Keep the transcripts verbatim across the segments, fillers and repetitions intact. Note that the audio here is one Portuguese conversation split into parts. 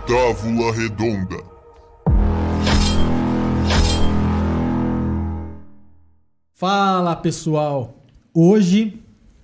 Távola Redonda. Fala, pessoal! Hoje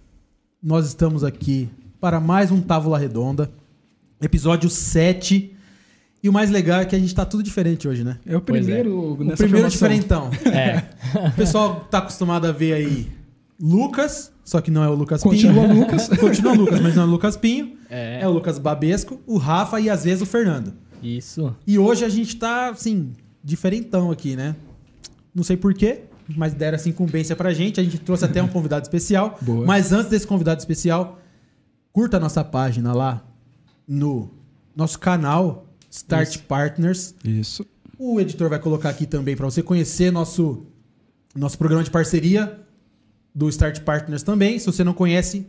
nós estamos aqui para mais um Távola Redonda, episódio sete. E o mais legal é que a gente tá tudo diferente hoje, né? É o primeiro é. nessa O primeiro formação. diferentão. É. O pessoal tá acostumado a ver aí Lucas, só que não é o Lucas Continua Pinho. Lucas. Continua Lucas, mas não é o Lucas Pinho. É. É o Lucas Babesco, o Rafa e às vezes o Fernando. Isso. E hoje a gente tá, assim, diferentão aqui, né? Não sei porquê, mas deram essa incumbência pra gente. A gente trouxe até um convidado especial. Boa. Mas antes desse convidado especial, curta a nossa página lá no nosso canal Start Isso. Partners. Isso. O editor vai colocar aqui também para você conhecer nosso, nosso programa de parceria do Start Partners também. Se você não conhece,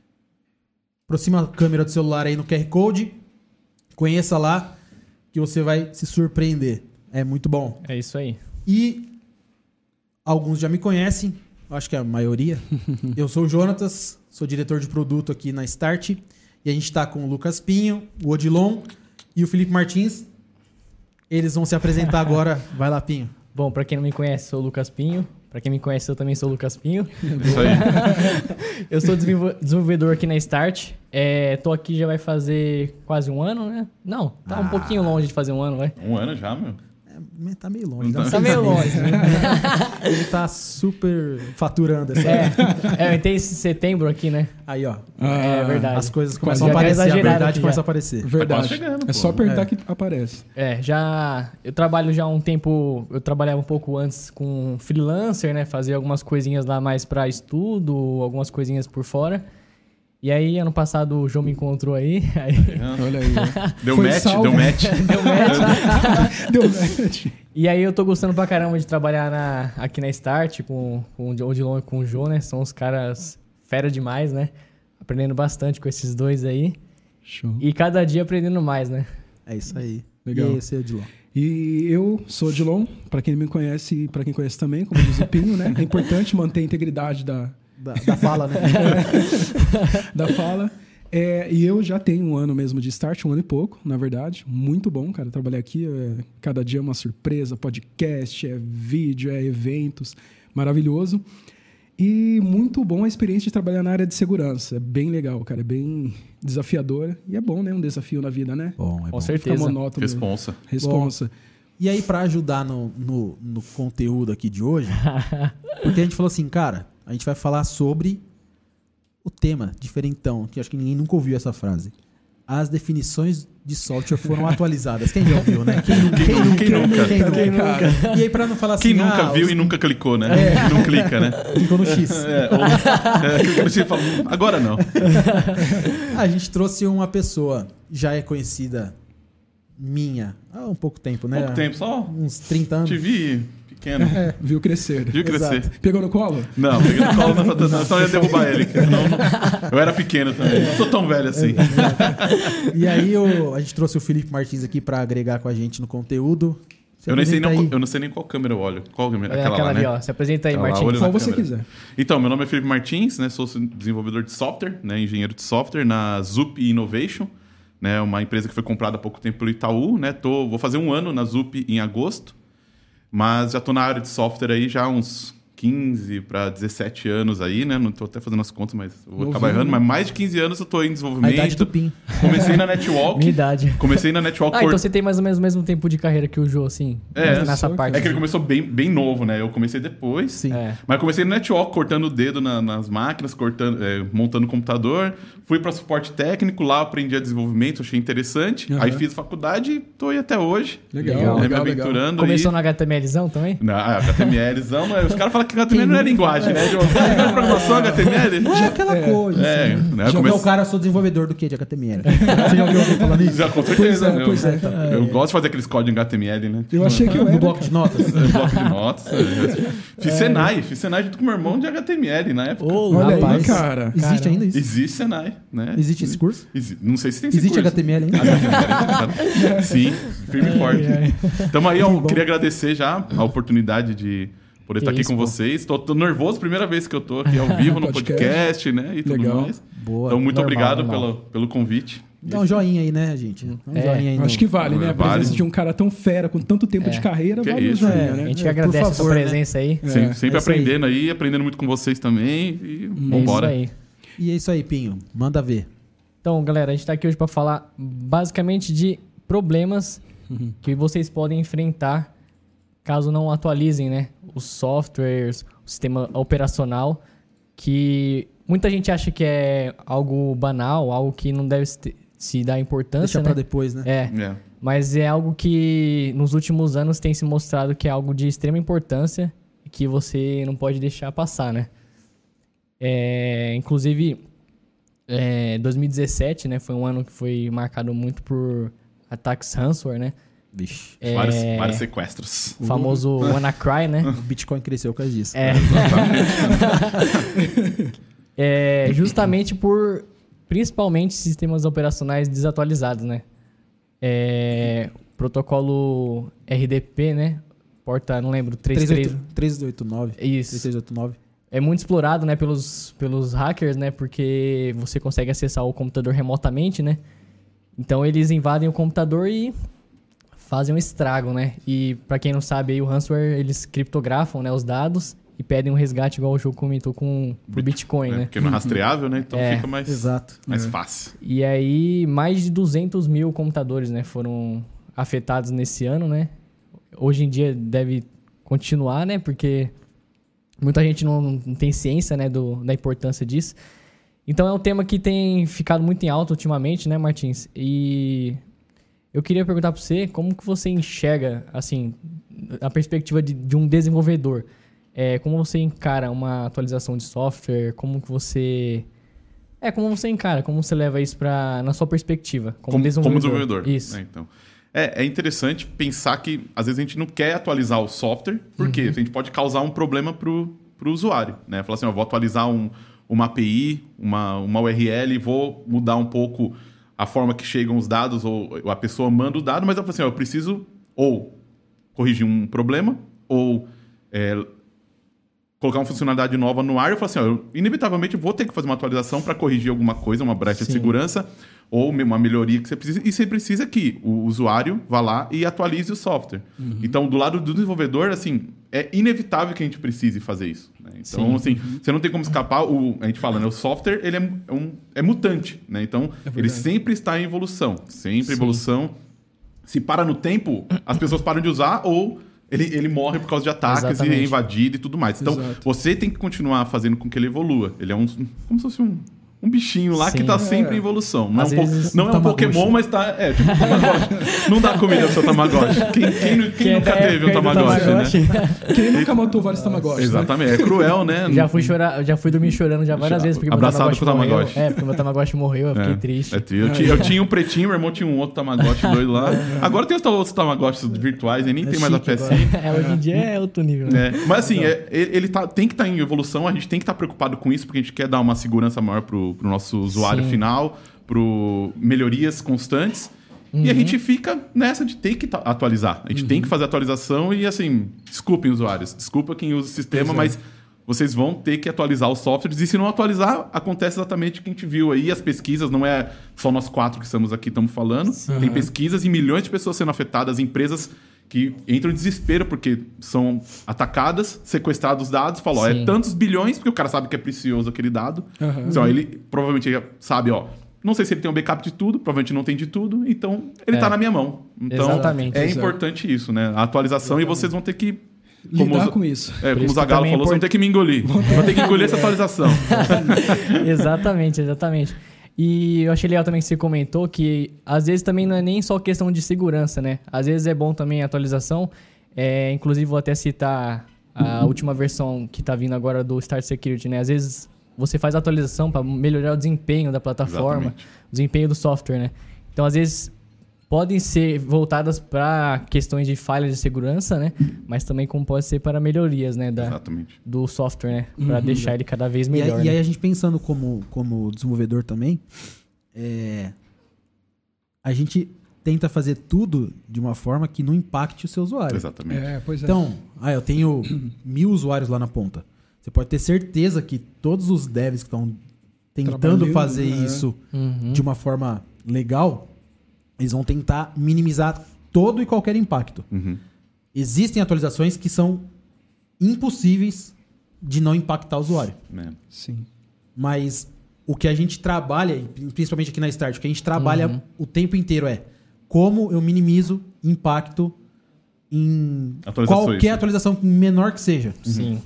aproxima a câmera do celular aí no Q R Code. Conheça lá que você vai se surpreender. É muito bom. É isso aí. E alguns já me conhecem, acho que a maioria. Eu sou o Jonatas, sou diretor de produto aqui na Start. E a gente está com o Lucas Pinho, o Odilon e o Felipe Martins. Eles vão se apresentar agora. Vai lá, Pinho. Bom, pra quem não me conhece, sou o Lucas Pinho. Pra quem me conhece, eu também sou o Lucas Pinho. Isso aí. Eu sou desenvol- desenvolvedor aqui na Start. É, tô aqui já vai fazer quase um ano, né? Não, tá um Ah. pouquinho longe de fazer um ano, vai. Um ano já, meu. É, tá meio longe. dá Tá uns Tá seis meio meses. longe, né? Ele tá super faturando essa. É, é, eu entrei esse setembro aqui, né? Aí, ó. É verdade. As coisas começam a Já tá aparecer. A exagerado verdade aqui começa já. a aparecer. Verdade. quase chegando, é pô. só apertar É. que aparece. É, já... Eu trabalho já há um tempo... Eu trabalhava um pouco antes com freelancer, né? Fazia algumas coisinhas lá mais pra estudo, algumas coisinhas por fora. E aí, ano passado, o João me encontrou aí. aí... Olha aí. ó. Deu Foi match, salvo. deu match. Deu match. Deu match. E aí eu tô gostando pra caramba de trabalhar na, aqui na Start com, com o Odilon e com o João, né? São os caras fera demais, né? Aprendendo bastante com esses dois aí. Show. E cada dia aprendendo mais, né? É isso aí. Legal. E aí, seu Odilon? E eu sou o Dilon, pra quem me conhece e pra quem conhece também, como diz o Pinho, né? É importante manter a integridade da, Da, da fala, né? da fala. É, e eu já tenho um ano mesmo de Start, um ano e pouco, na verdade. Muito bom, cara, trabalhar aqui. É, cada dia é uma surpresa, podcast, é vídeo, é eventos. Maravilhoso. E muito bom a experiência de trabalhar na área de segurança. É bem legal, cara. É bem desafiadora. E é bom, né? Um desafio na vida, né? Bom, é Com bom. Fica certeza. monótono. Responsa. Responsa. E aí, pra ajudar no, no, no conteúdo aqui de hoje, porque a gente falou assim, cara, a gente vai falar sobre o tema diferentão, que acho que ninguém nunca ouviu essa frase. As definições de software foram atualizadas. Quem já ouviu, né? Quem nunca? Quem nunca? Quem nunca? Quem nunca? Quem nunca? E aí, pra não falar assim... Quem nunca ah, viu os- e nunca clicou, né? E não clica, né? Clicou no X. É, ou, é, clica no X e fala, "Hum, agora não. A gente trouxe uma pessoa, já é conhecida minha, há um pouco tempo, né? Pouco tempo, só Uns trinta anos. te vi pequeno. Viu crescer. Viu crescer. Exato. Pegou no colo? Não, peguei no colo, não, não, senão eu ia derrubar ele. Senão não- eu era pequeno também. Não sou tão velho assim. E aí o- a gente trouxe o Felipe Martins aqui pra agregar com a gente no conteúdo. Se Eu, nem sei, apresenta não, aí. eu não sei nem qual câmera eu olho. Qual câmera? É Aquela, aquela lá, ali, né? ó. Se apresenta aí, Aquela lá, Martins. olho Qual na você câmera. quiser. Então, meu nome é Felipe Martins, né? Sou desenvolvedor de software, né? Engenheiro de software na Zup Innovation, né? Uma empresa que foi comprada há pouco tempo pelo Itaú, né? Tô, vou fazer um ano na Zup em agosto, mas já tô na área de software aí já há uns quinze para dezessete anos aí, né? Não tô até fazendo as contas, mas eu vou Novinho. acabar errando. Mas mais de quinze anos eu tô em A desenvolvimento. idade do Pin. Comecei na Netwalk. Minha idade. Comecei na Netwalk. Ah, cort- então você tem mais ou menos o mesmo tempo de carreira que o Jô, assim. É, nessa só que- parte. É que ele começou bem, bem novo, né? Eu comecei depois. Sim. É. Mas comecei no Netwalk, cortando o dedo na- nas máquinas, cortando, é, montando o computador. Fui para suporte técnico, lá aprendi a desenvolvimento, achei interessante. Uhum. Aí fiz faculdade e tô aí até hoje. Legal, Né, legal, me legal. aventurando. Começou aí. no HTMLzão também? Não, HTMLzão, mas os caras falam que H T M L não é linguagem, né? De programação H T M L? É aquela coisa. É, assim. né? Já Comece- viu o cara, eu sou desenvolvedor do que de H T M L? Você já ouviu alguém falando isso? Já, com Pois certeza. é, eu pois é. eu gosto de fazer aqueles códigos em H T M L, né? Eu achei que eu No era. bloco de notas? Bloco de notas. é. Fiz Senai, fiz Senai junto com meu irmão de H T M L na época. Ô, Olha aí, rapaz. cara. Existe Caramba. ainda isso? Existe Senai, né? Existe esse curso? Exi- Não sei se tem esse Existe curso. H T M L ainda? Sim, firme e forte. Então aí eu bom. queria agradecer já a oportunidade de poder Que estar aqui isso, com pô. vocês. Tô, tô nervoso, primeira vez que eu tô aqui ao vivo no Podcast. podcast, né? E tudo Legal. mais. Boa. Então, muito Normal, obrigado normal. Pelo, pelo convite. Dá um joinha aí, né, gente? Dá um É, joinha aí. Acho no- que vale, né? A Vale. presença de um cara tão fera, com tanto tempo É. de carreira, Que vale o isso, joinha, é. né? A gente É, agradece por a sua favor, né? presença aí. Sempre, É, sempre é isso aí. aprendendo aí. aprendendo muito com vocês também. E É vambora. isso aí. E é isso aí, Pinho. Manda ver. Então, galera, a gente tá aqui hoje para falar basicamente de problemas que vocês podem enfrentar caso não atualizem, né, os softwares, o sistema operacional, que muita gente acha que é algo banal, algo que não deve se, se dar importância, Deixa pra né? depois, né? É, É. mas é algo que nos últimos anos tem se mostrado que é algo de extrema importância e que você não pode deixar passar, né? É, inclusive, é, dois mil e dezessete, né, foi um ano que foi marcado muito por ataques ransomware, né? Vixe. É, Vários, vários sequestros. o famoso WannaCry, né? O Bitcoin cresceu por causa disso. É. É, justamente por, principalmente, sistemas operacionais desatualizados, né? É, protocolo R D P, né? Porta, não lembro, trinta e três... três oito nove. Isso. três seis oito nove. É muito explorado, né, pelos, pelos hackers, né? Porque você consegue acessar o computador remotamente, né? Então eles invadem o computador e fazem um estrago, né? E pra quem não sabe aí, o ransomware, eles criptografam, né, os dados e pedem um resgate, igual o jogo comentou, com o Bitcoin, É, né? porque não é rastreável, né? Então É, fica mais, Exato. mais fácil. E aí, mais de duzentos mil computadores, né, foram afetados nesse ano, né? Hoje em dia deve continuar, né? Porque muita gente não, não tem ciência, né, do, da importância disso. Então é um tema que tem ficado muito em alta ultimamente, né, Martins? E eu queria perguntar para você como que você enxerga, assim, a perspectiva de, de um desenvolvedor. É, como você encara uma atualização de software? Como que você... É, como você encara? Como você leva isso pra, na sua perspectiva? Como, Como, desenvolvedor. como desenvolvedor. Isso. né, então. É, é interessante pensar que, às vezes, a gente não quer atualizar o software, porque Uhum. a gente pode causar um problema para o usuário. Né? Falar assim, eu vou atualizar um, uma A P I, uma, uma U R L, vou mudar um pouco a forma que chegam os dados, ou a pessoa manda o dado, mas eu falo assim, ó, eu preciso ou corrigir um problema, ou é, colocar uma funcionalidade nova no ar. Eu falo assim, ó, eu inevitavelmente vou ter que fazer uma atualização para corrigir alguma coisa, uma brecha Sim. de segurança, ou uma melhoria que você precisa. E você precisa que o usuário vá lá e atualize o software. Uhum. Então, do lado do desenvolvedor, assim, é inevitável que a gente precise fazer isso. Né? Então, Sim. assim, você não tem como escapar. O, a gente fala, né? O software, ele é, é um, é mutante, né? Então, ele sempre está em evolução. Sempre Sim. evolução. Se para no tempo, as pessoas param de usar ou ele, ele morre por causa de ataques Exatamente. e é invadido e tudo mais. Então, Exato. você tem que continuar fazendo com que ele evolua. Ele é um, como se fosse um, um bichinho lá Sim. que está sempre É. em evolução. Não, Às é um, po- vezes, não um é um Tamagotchi. Pokémon, mas tá. É, tipo um Tamagotchi. Não dá comida pro seu Tamagotchi. Quem, quem, nu- quem Que é nunca da teve um época aí do Tamagotchi, né? Quem nunca matou vários Tamagotchis, né? Exatamente. É cruel, né? Já fui chorar, já fui dormir chorando já várias Já. vezes porque Abraçado meu com o Tamagotchi morreu. Tamagotchi. É, porque meu Tamagotchi morreu, eu fiquei É, triste. é tri- eu, tinha, eu tinha um pretinho, meu irmão tinha um outro Tamagotchi doido lá. Agora tem os outros Tamagotchis virtuais, aí nem É tem mais a chique pecinha. É, hoje em dia é outro nível, né? É, mas assim, é, ele ele tá, tem que estar em evolução, a gente tem que estar preocupado com isso, porque a gente quer dar uma segurança maior pro, pro nosso usuário Sim. final, pro melhorias constantes. E a Uhum. gente fica nessa de ter que ta- atualizar. A gente tem que fazer atualização e, assim, desculpem usuários, desculpa quem usa o sistema, mas vocês vão ter que atualizar os softwares. E se não atualizar, acontece exatamente o que a gente viu aí. As pesquisas, não é só nós quatro que estamos aqui estamos falando. Tem pesquisas e milhões de pessoas sendo afetadas, empresas que entram em desespero porque são atacadas, sequestrados os dados, falam, ó, Sim. é tantos bilhões, porque o cara sabe que é precioso aquele dado. Aham. Então, ele provavelmente sabe, ó, não sei se ele tem um backup de tudo, provavelmente não tem de tudo, então ele É. tá na minha mão. Então, Exatamente. é Exato. importante isso, né? A atualização e vocês vão ter que... Lidar os- com isso. É, como isso o que Zagallo também é falou, vocês vão import- ter que me engolir. Vão ter que engolir essa atualização. Exatamente, exatamente. E eu achei legal também que você comentou que às vezes também não é nem só questão de segurança, né? Às vezes é bom também a atualização. É, inclusive, vou até citar a última versão que tá vindo agora do Start Security, né? Às vezes você faz a atualização para melhorar o desempenho da plataforma, Exatamente. o desempenho do software, né? Então, às vezes podem ser voltadas para questões de falhas de segurança, né? Mas também como pode ser para melhorias, né? Da, Exatamente. do software, né? Para deixar ele cada vez E, melhor. aí, e aí né? a gente pensando como, como desenvolvedor também, é, a gente tenta fazer tudo de uma forma que não impacte o seu usuário. Exatamente. É, pois é. Então, ah, eu tenho mil usuários lá na ponta. Você pode ter certeza que todos os devs que estão tentando Trabalhando, fazer né? isso Uhum. de uma forma legal, eles vão tentar minimizar todo e qualquer impacto. Uhum. Existem atualizações que são impossíveis de não impactar o usuário. É. Sim. Mas o que a gente trabalha, principalmente aqui na Start, o que a gente trabalha Uhum. o tempo inteiro é como eu minimizo impacto em Atualizações, qualquer né? atualização menor que seja. Sim.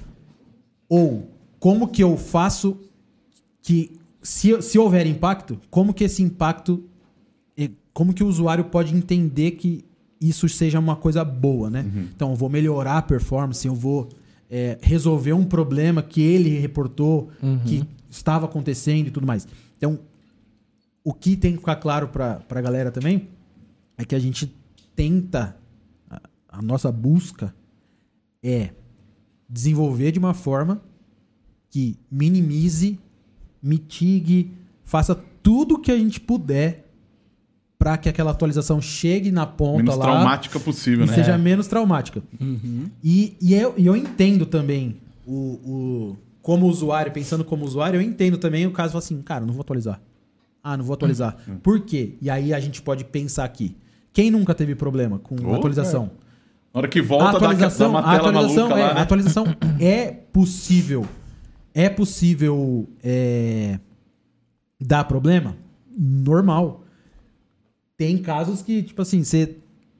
Ou como que eu faço que, se, se houver impacto, como que esse impacto, eh, como que o usuário pode entender que isso seja uma coisa boa, né? Uhum. Então, eu vou melhorar a performance, eu vou eh, resolver um problema que ele reportou, Uhum. que estava acontecendo e tudo mais. Então, o que tem que ficar claro para a galera também é que a gente tenta, a, a nossa busca é desenvolver de uma forma que minimize, mitigue, faça tudo que a gente puder para que aquela atualização chegue na ponta Menos lá traumática possível, e né? seja menos traumática. Uhum. E, e, eu, e eu entendo também, o, o, como usuário, pensando como usuário, eu entendo também o caso assim, cara, não vou atualizar. Ah, não vou atualizar. Por quê? E aí a gente pode pensar aqui. Quem nunca teve problema com Oh, atualização? Na hora que A volta, dá, atualização, dá uma a tela atualização, maluca é, lá, né? a atualização é possível. É possível é, dar problema? Normal. Tem casos que, tipo assim, você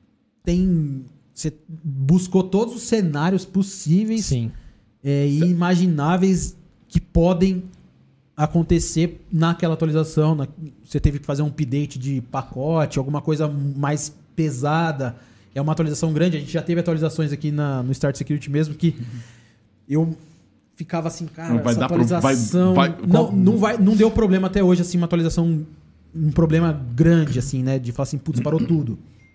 tem. Você buscou todos os cenários possíveis Sim. é, e imagináveis que podem acontecer naquela atualização. Na- você teve que fazer um update de pacote, alguma coisa mais pesada. É uma atualização grande. A gente já teve atualizações aqui na, no Start Security mesmo que eu ficava assim, cara, Não vai essa dar pro- vai- atualização... vai- não, qual- não, vai, não deu problema até hoje, assim, uma atualização... Um problema grande, assim, né? De falar assim, putz, parou tudo.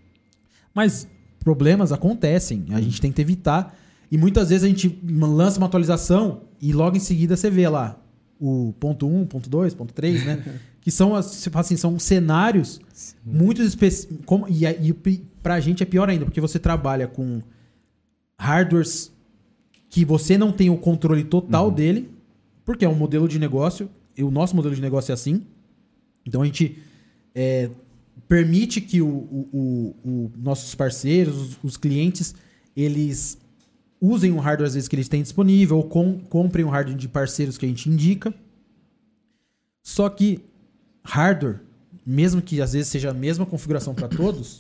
Mas problemas acontecem. A gente tenta evitar. E muitas vezes a gente lança uma atualização e logo em seguida você vê lá o ponto um, ponto dois, ponto três, né? Que são, as- você fala assim, são cenários muito específicos. E, a- e pi- pra gente é pior ainda, porque você trabalha com hardwares que você não tem o controle total dele, porque é um modelo de negócio. E o nosso modelo de negócio é assim. Então a gente é, permite que o, o- o- o- nossos parceiros, os, os clientes, eles usem o hardware às vezes que eles têm disponível ou com- comprem o hardware de parceiros que a gente indica. Só que hardware, mesmo que às vezes seja a mesma configuração para todos,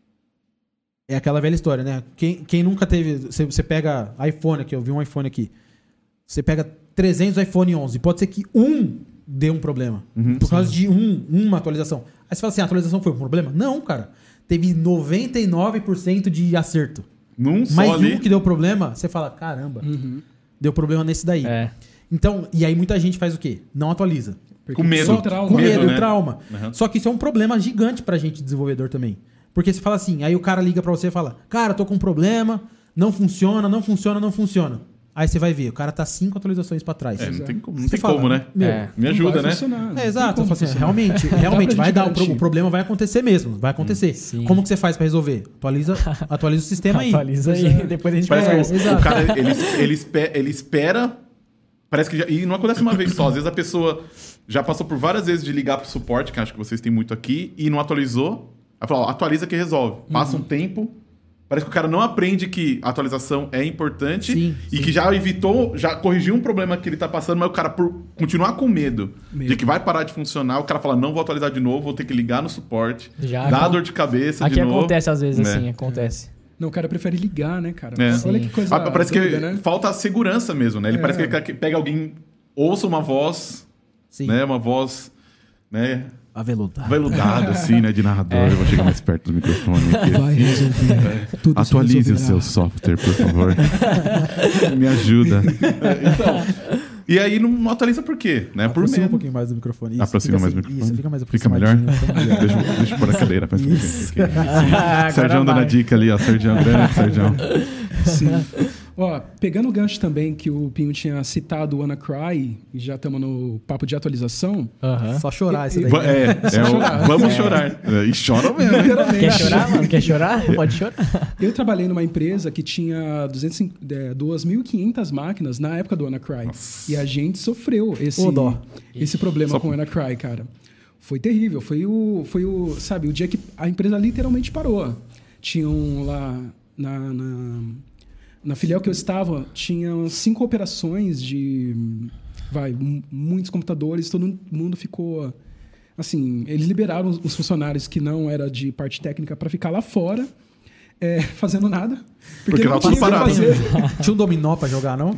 é aquela velha história, né? Quem, quem nunca teve... Você, você pega iPhone aqui, eu vi um iPhone aqui. Você pega trezentos iPhone onze, pode ser que um dê um problema. Uhum, por causa de um, uma atualização. Aí você fala assim, a atualização foi um problema? Não, cara. Teve noventa e nove por cento de acerto. Num só Mas ali. um que deu problema, você fala, caramba, Uhum. deu problema nesse daí. É. Então, e aí muita gente faz o quê? Não atualiza. Porque Com medo. só Só trauma. com medo, Medo, né? trauma. Uhum. Só que isso é um problema gigante pra gente, desenvolvedor, também. Porque você fala assim, aí o cara liga pra você e fala, cara, tô com um problema, não funciona, não funciona, não funciona. Aí você vai ver, o cara tá cinco atualizações pra trás. É, não tem como, não Você tem fala, como, né? meu, É. Me Não ajuda, vai né? funcionar, não É, tem exato. como Eu falo assim, funcionar. realmente, Dá realmente pra vai gente dar o, pro- garantir. o problema vai acontecer mesmo, vai acontecer. Sim. Como que você faz pra resolver? Atualiza, atualiza o sistema aí. Atualiza aí, Pois é. depois a gente Parece conversa. que o, exato. o cara, ele, ele, espe- ele espera. Parece que já, e não acontece uma vez só. Às vezes a pessoa já passou por várias vezes de ligar pro suporte, que acho que vocês têm muito aqui, e não atualizou. Aí fala, ó, atualiza que resolve. Passa um tempo. Parece que o cara não aprende que a atualização é importante Sim, e sim. que já evitou, já corrigiu um problema que ele tá passando, mas o cara, por continuar com medo, Medo. de que vai parar de funcionar, o cara fala, não vou atualizar de novo, vou ter que ligar no suporte, Já dá acon- dor de cabeça Aqui de novo. acontece às vezes É. assim, acontece. Não, o cara prefere ligar, né, cara? É. Olha Sim. que coisa Ah, parece doida, que né? falta a segurança mesmo, né? Ele É. parece que ele quer que pega alguém, ouça uma voz, Sim. né? Uma voz, né? Aveludado. Veludada, assim, né? De narrador. Eu vou chegar mais perto do microfone aqui. Vai resolver. Tudo se Atualize o resolverá. seu software, por favor. Me ajuda. Então, e aí não, não atualiza por quê? Né? Por Aproxima um medo. pouquinho mais do microfone. Isso, Aproxima fica mais assim. do microfone. Isso, fica mais Fica melhor? aproximadinho. Deixa, eu- deixa eu pôr a cadeira. Faz um pouquinho. Isso. Agora Sergião dando a vai. dica ali, ó. Sergião, grande Sergião. Sim. Ó, pegando o gancho também que o Pinho tinha citado o WannaCry, e já estamos no papo de atualização. Aham. Só chorar isso daí. Va- É, é o- chorar. vamos chorar. É, E choram mesmo. hein? Quer chorar, mano? Quer chorar? Pode chorar. Eu trabalhei numa empresa que tinha duzentos e cinquenta, é, duas mil e quinhentas máquinas na época do WannaCry. E a gente sofreu esse, Ô, dó. esse problema Só- com o WannaCry, cara. Foi terrível. Foi o, foi o, sabe, o dia que a empresa literalmente parou. Tinham lá na, na, na filial que eu estava, tinham cinco operações de, vai, m- muitos computadores, todo mundo ficou, assim, eles liberaram os, os funcionários que não era de parte técnica para ficar lá fora, é, fazendo nada. Porque não tava tudo tinha o que parado. fazer. Tinha um dominó pra jogar, não?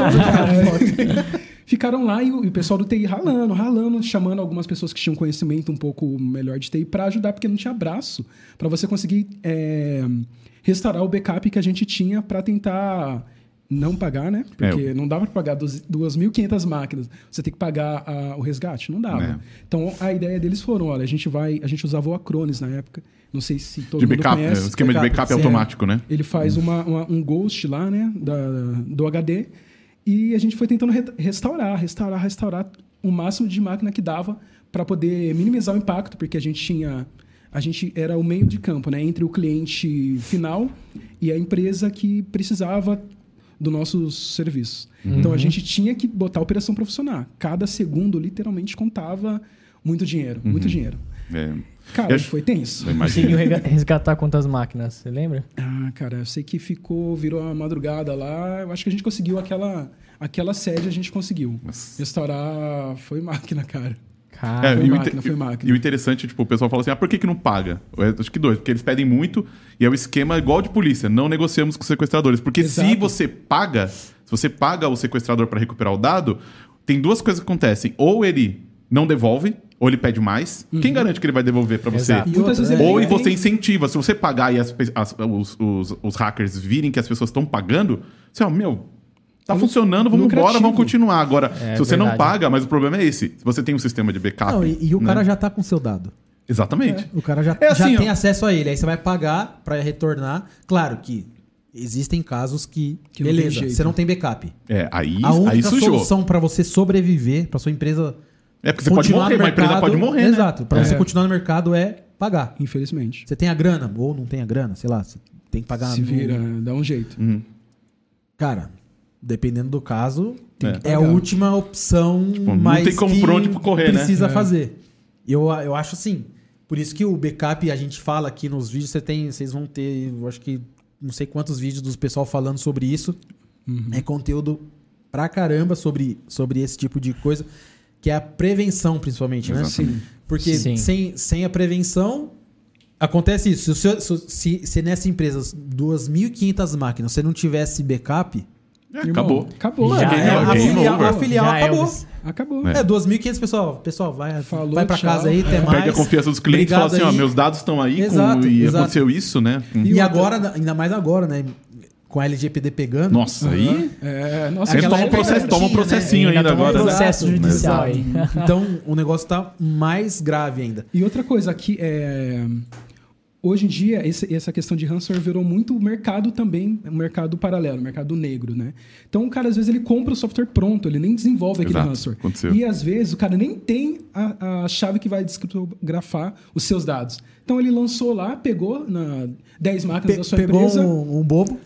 É. Ficaram lá e o, e o pessoal do T I ralando, ralando, chamando algumas pessoas que tinham conhecimento um pouco melhor de T I para ajudar, porque não tinha braço para você conseguir é, restaurar o backup que a gente tinha para tentar não pagar, né? Porque É. não dava para pagar duas mil e quinhentas máquinas. Você tem que pagar a, o resgate, não dava. É. Então a ideia deles foram, olha, a gente vai, a gente usava o Acronis na época. Não sei se todo De mundo backup, conhece. né? O esquema de backup Sim. automático, né? Ele faz uma, uma- um ghost lá, né, da, do H D, e a gente foi tentando re- restaurar, restaurar, restaurar o máximo de máquina que dava para poder minimizar o impacto, porque a gente tinha, a gente era o meio de campo, né, entre o cliente final e a empresa que precisava do nossos serviços. Então a gente tinha que botar a operação para funcionar. Cada segundo literalmente contava muito dinheiro, muito dinheiro. É. Cara, Eu acho- foi tenso. Eu imagino. Conseguiu rega- resgatar quantas máquinas? Você lembra? Ah, cara, eu sei que ficou, virou a madrugada lá. Eu acho que a gente conseguiu aquela, aquela sede, a gente conseguiu. Nossa. Restaurar foi máquina, cara. Cara, É, foi e, o máquina, inte- foi máquina. e o interessante, tipo, o pessoal fala assim, ah, por que, que não paga? Eu acho que dois, porque eles pedem muito e é o esquema igual de polícia, não negociamos com os sequestradores. Porque se Exato. você paga, se você paga o sequestrador para recuperar o dado, tem duas coisas que acontecem. Ou ele não devolve, ou ele pede mais. Quem garante que ele vai devolver para você? Exato. E muitas vezes Ou ele e você tem- incentiva. Se você pagar e as pe- as- os, os- os hackers virem que as pessoas estão pagando, você fala, meu, tá É funcionando, vamos embora, lucrativo. vamos continuar. Agora, É, se você não verdade. paga, mas o problema é esse. Se você tem um sistema de backup... Não, e, e o né? cara já tá com seu dado. Exatamente. O cara já, É assim, já ó. tem acesso a ele. Aí você vai pagar pra retornar. Claro que existem casos que, Que não tem beleza, jeito. você não tem backup. É, aí, A única aí sujou. solução pra você sobreviver, pra sua empresa É porque você pode continuar morrer, no uma empresa mercado, pode morrer, né? Exato. Pra É. você continuar no mercado é pagar. Infelizmente. Você tem a grana ou não tem a grana, sei lá, você tem que pagar Se no- vira, dá um jeito. Uhum. Cara, dependendo do caso, Tem É. que é a pagar. última opção, não mas tem como que por onde correr, né? precisa É. fazer. Eu, eu acho assim, por isso que o backup a gente fala aqui nos vídeos, você tem, vocês vão ter, eu acho que não sei quantos vídeos do pessoal falando sobre isso. Uhum. É conteúdo pra caramba sobre, sobre esse tipo de coisa, que é a prevenção principalmente, né? Exatamente. Sim. Porque Sim. sem, sem a prevenção, acontece isso. Se, o seu- se, se- se nessa empresa, duas mil e quinhentas máquinas, você não tivesse backup, É, Irmão, acabou. Acabou. Já é, é, a, game filial, over. a filial Já é acabou. Elvis. Acabou. É. É, duas mil e quinhentas, pessoal. Pessoal, vai, Falou, vai pra tchau. casa aí, até É. mais. Perde a confiança dos clientes e fala Obrigado assim, ó, aí. meus dados estão aí com- Exato, e exato. aconteceu isso, né? E, E outra- agora, ainda mais agora, né? Com a L G P D pegando. Nossa, aí... É, nossa, Você Aquela toma um, época processo, não toma um tinha, né? processinho Ainda ainda toma um agora. né? processo judicial aí. Então, o negócio tá mais grave ainda. E outra coisa aqui é. Hoje em dia, esse- essa questão de ransomware virou muito mercado também, um mercado paralelo, um mercado negro, né? Então, o cara, às vezes, ele compra o software pronto, ele nem desenvolve aquele Exato, ransomware. aconteceu. E, às vezes, o cara nem tem a, a chave que vai descriptografar os seus dados. Então, ele lançou lá, pegou na dez máquinas Pe- da sua pegou empresa, um, um bobo.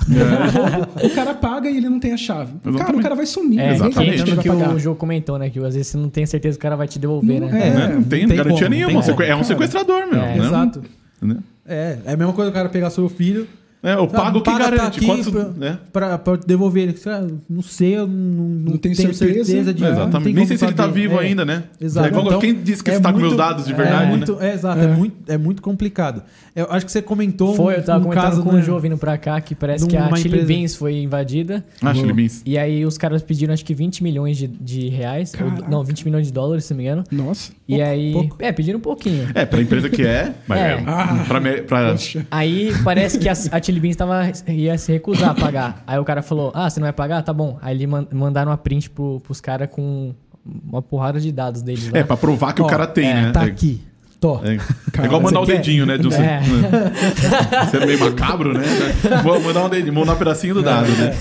o cara paga e ele não tem a chave. Cara, Exatamente. o cara vai sumir. É, ninguém Exatamente. sabe que, quando que vai o pagar. jogo comentou, né? Que às vezes você não tem certeza que o cara vai te devolver, Não né? é. Né? Não tem, não tem garantia como, nenhuma. não tem Sequ- É um como. sequestrador, meu. É. né? Exato. Né? É, é a mesma coisa o cara pegar seu filho. É, eu pago o que Paga, tá garante. aqui Quantos, pra, né? pra, pra devolver ele. Ah, não sei, eu não, não, Não tenho tenho certeza, certeza. de É, não exatamente. tem Nem como sei se ele tá saber. vivo É. ainda, né? Exato. É igual Então, quem disse que é você tá com meus muito- dados de é verdade, muito, né? é, exato, é. É. muito, é muito complicado. Eu acho que você comentou Foi, um, eu tava um comentando caso com né? o Jô vindo pra cá que parece que a Numa Chili empresa- Beans foi invadida. Ah, Chili Beans. E aí os caras pediram acho que vinte milhões de, de reais. Ou, Caraca. não, vinte milhões de dólares, se não me engano. Nossa. E Pouco, aí. pouco. É, pediram um pouquinho. É, pra empresa que é, mas É. é. Ah. pra, me- pra- Poxa. Aí parece que a, a Chili Beans tava, ia se recusar a pagar. Aí o cara falou: ah, você não vai pagar? Tá bom. Aí eles man- mandaram uma print pro, pros caras com uma porrada de dados deles lá. É, pra provar que Ó, o cara tem, é, né? Tá É- aqui. Tô. É, Cara, é igual mandar o você quer? dedinho, né? De um, É. Sendo meio macabro, né? Vou mandar um dedinho, mandar um pedacinho do dado, né?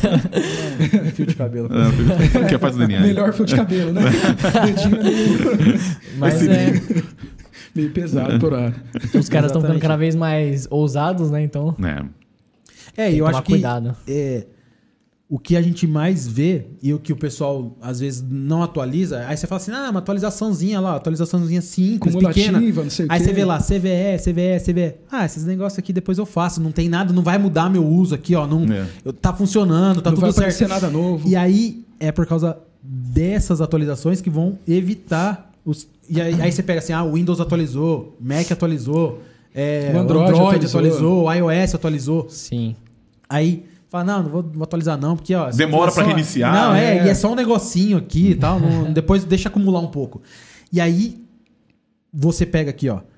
Fio de cabelo. É, que faz o D N A. Melhor fio de cabelo, né? Dedinho é meio, Mas esse é, meio pesado por hora. os caras estão ficando Exatamente. cada vez mais ousados, né? Então. É. É, Tem eu que acho tomar que cuidado. é, o que a gente mais vê e o que o pessoal às vezes não atualiza, aí você fala assim, ah, uma atualizaçãozinha lá, atualizaçãozinha simples, pequena. Não sei o Aí quê. você vê lá, C V E, C V E, C V E. Ah, esses negócios aqui depois eu faço, não tem nada, não vai mudar meu uso aqui, ó. Não, É. eu- tá funcionando, tá Não tudo vai certo. aparecer nada novo. E aí é por causa dessas atualizações que vão evitar os. E aí, aí você pega assim, ah, o Windows atualizou, Mac atualizou, é, O Android atualizou, atualizou. o iOS atualizou. Sim. Aí fala, não, não vou, vou atualizar não, porque ó... Demora é só- pra reiniciar, Não, é, né? e é só um negocinho aqui e tal, não- depois deixa acumular um pouco. E aí, você pega aqui, ó,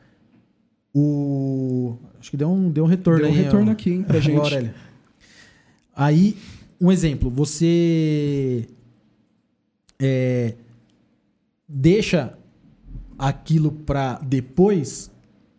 o... Acho que deu um, deu um retorno Deu um aí. retorno ó. aqui, hein, pra gente. Aurélio. Aí, um exemplo, você é, deixa aquilo pra depois.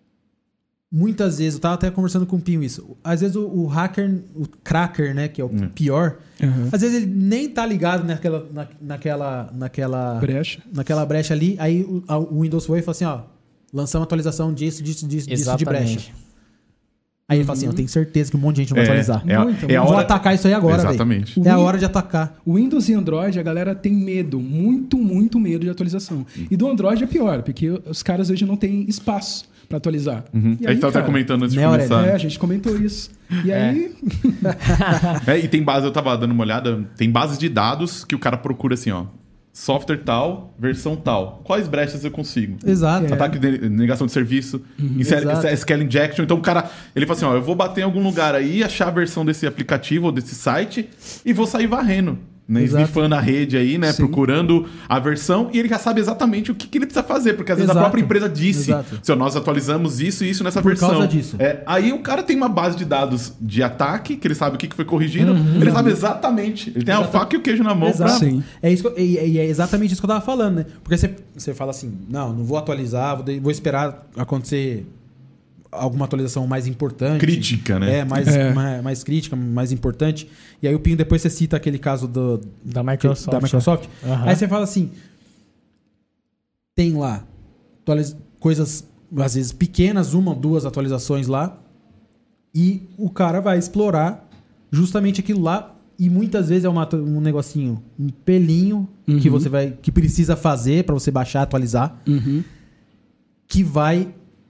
Muitas vezes, eu tava até conversando com o Pinho isso. Às vezes o, o hacker, o cracker, né, que é o Hum. pior, Aham. às vezes ele nem tá ligado naquela, na, naquela, naquela, Brecha. naquela brecha ali. Aí o, a- o Windows foi e falou assim, ó, lançamos atualização disso, disso, disso, disso de brecha. Exatamente. Aí ele fala assim, eu tenho certeza que um monte de gente não vai É, atualizar. é, a- Muito, é a Vou hora... atacar isso aí agora, velho. Exatamente. É a hora de atacar. O Windows e Android, a galera tem medo, muito, muito medo de atualização. E do Android é pior, porque os caras hoje não têm espaço pra atualizar. Uhum. E A gente tava até cara, comentando antes de Né, Aurélio? começar. É, a gente comentou isso. E É. aí, É, e tem base, eu tava dando uma olhada, tem bases de dados que o cara procura assim, ó. Software tal, versão tal. Quais brechas eu consigo? Exato. É. Ataque de negação de serviço, insere- Exato. S Q L injection. Então o cara, ele fala assim, ó, eu vou bater em algum lugar aí, achar a versão desse aplicativo ou desse site e vou sair varrendo. Né? Exato. Esnifando a rede aí, né? Sim. Procurando a versão e ele já sabe exatamente o que, que ele precisa fazer, porque às vezes Exato. a própria empresa disse, Exato. se nós atualizamos isso e isso nessa Por versão. causa disso. É, aí o cara tem uma base de dados de ataque, que ele sabe o que que foi corrigido, ele sabe exatamente. Ele tem a Uhum. Exato. faca e o queijo na mão Exato. pra... Sim. É, isso que eu- e, e é exatamente isso que eu tava falando, né? Porque você, você fala assim, não, não vou atualizar, vou, de- vou esperar acontecer alguma atualização mais importante. Crítica, né? É, mais, É. Mais, mais crítica, mais importante. E aí o Pinho, depois você cita aquele caso do, Da Microsoft. da Microsoft. Aham. Aí você fala assim, tem lá atualiz- coisas, às vezes pequenas, uma, duas atualizações lá, e o cara vai explorar justamente aquilo lá, e muitas vezes é uma, um negocinho, um pelinho Uhum. que você vai, que precisa fazer para você baixar, atualizar, uhum, que vai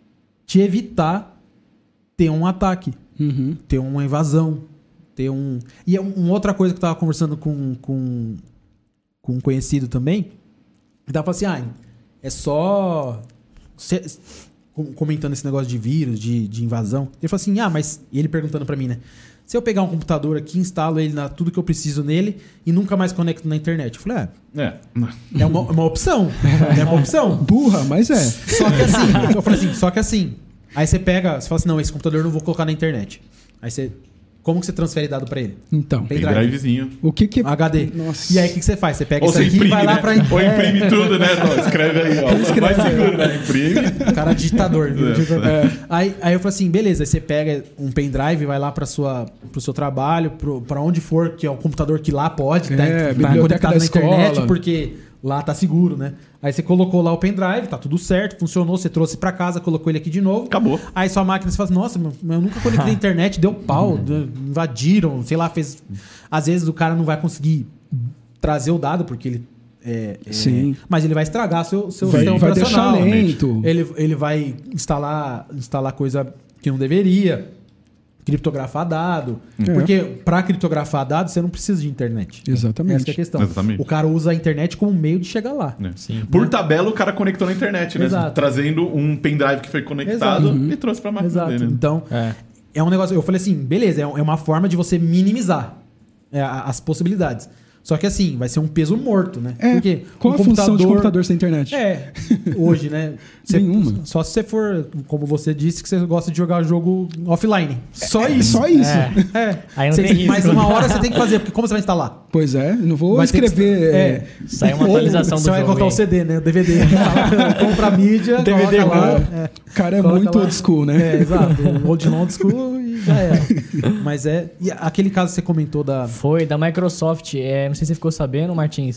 te evitar ter um ataque, uhum, ter uma invasão, ter um... E é um- uma outra coisa que eu tava conversando com, com, com um conhecido também, que tava falando assim, ah, é só... cê- com- comentando esse negócio de vírus, de, de invasão. Ele falou assim, ah, mas... E ele perguntando pra mim, né? Se eu pegar um computador aqui, instalo ele na tudo que eu preciso nele e nunca mais conecto na internet. Eu falei, ah, É. é uma, uma opção. É uma opção. burra, mas é. Só que assim, eu falei assim, só que assim, aí você pega, você fala assim, não, esse computador eu não vou colocar na internet. Aí você, como que você transfere dado pra ele? Então, Pendrive. Pendrivezinho. o que que... H D. Nossa. E aí o que, que você faz? Você pega Ou isso você aqui imprime, e vai lá né? pra... Ou É, imprime tudo, né? Não, escreve aí, ó. Mais seguro, né? Imprime. cara ditador. viu? É. Ditador. Aí, aí eu falei assim, beleza, aí você pega um pendrive, vai lá para sua pro seu trabalho, pro, pra onde for, que é o computador que lá pode, É, tá, tá biblioteca conectado da na internet, escola. porque lá tá seguro, né? Aí você colocou lá o pendrive, tá tudo certo, funcionou, você trouxe pra casa, colocou ele aqui de novo. Acabou. Aí sua máquina, você fala assim, nossa, meu, eu nunca conectei na internet, deu pau, deu- invadiram, sei lá, fez... Às vezes o cara não vai conseguir trazer o dado, porque ele... é- é- Sim. Mas ele vai estragar seu, seu Vai, sistema vai deixar operacional. lento. Ele, ele vai instalar, instalar coisa que não deveria, criptografar dado. É. Porque para criptografar dado, você não precisa de internet. Exatamente. Essa que é a questão. Exatamente. O cara usa a internet como meio de chegar lá. É. Sim. Por tabela, o cara conectou na internet, né? Exato. Trazendo um pendrive que foi conectado Exato. e trouxe pra máquina Exato. dele. né? Então, É. é um negócio... Eu falei assim, beleza, é um- é uma forma de você minimizar é, a- as possibilidades. Só que assim, vai ser um peso morto, né? É, Porque qual um a função de computador- computador sem internet? É, hoje, né? Você- Nenhuma. Só se você for, como você disse, que você gosta de jogar jogo offline. Só isso. Só isso. É. É. Aí não Você- tem risco. Mas uma hora você tem que fazer, porque como você vai instalar? Pois é, não vou Vai ter que- escrever... é. Sai uma Ou atualização do você vai jogo colocar o aí. C D, né? O D V D. Compra a mídia, D V D coloca lá. bom. É. O cara é Coloca muito lá. old school, né? É, exato. Old old school e já é. Mas é... E aquele caso que você comentou da... Foi da Microsoft. É, não sei se você ficou sabendo, Martins,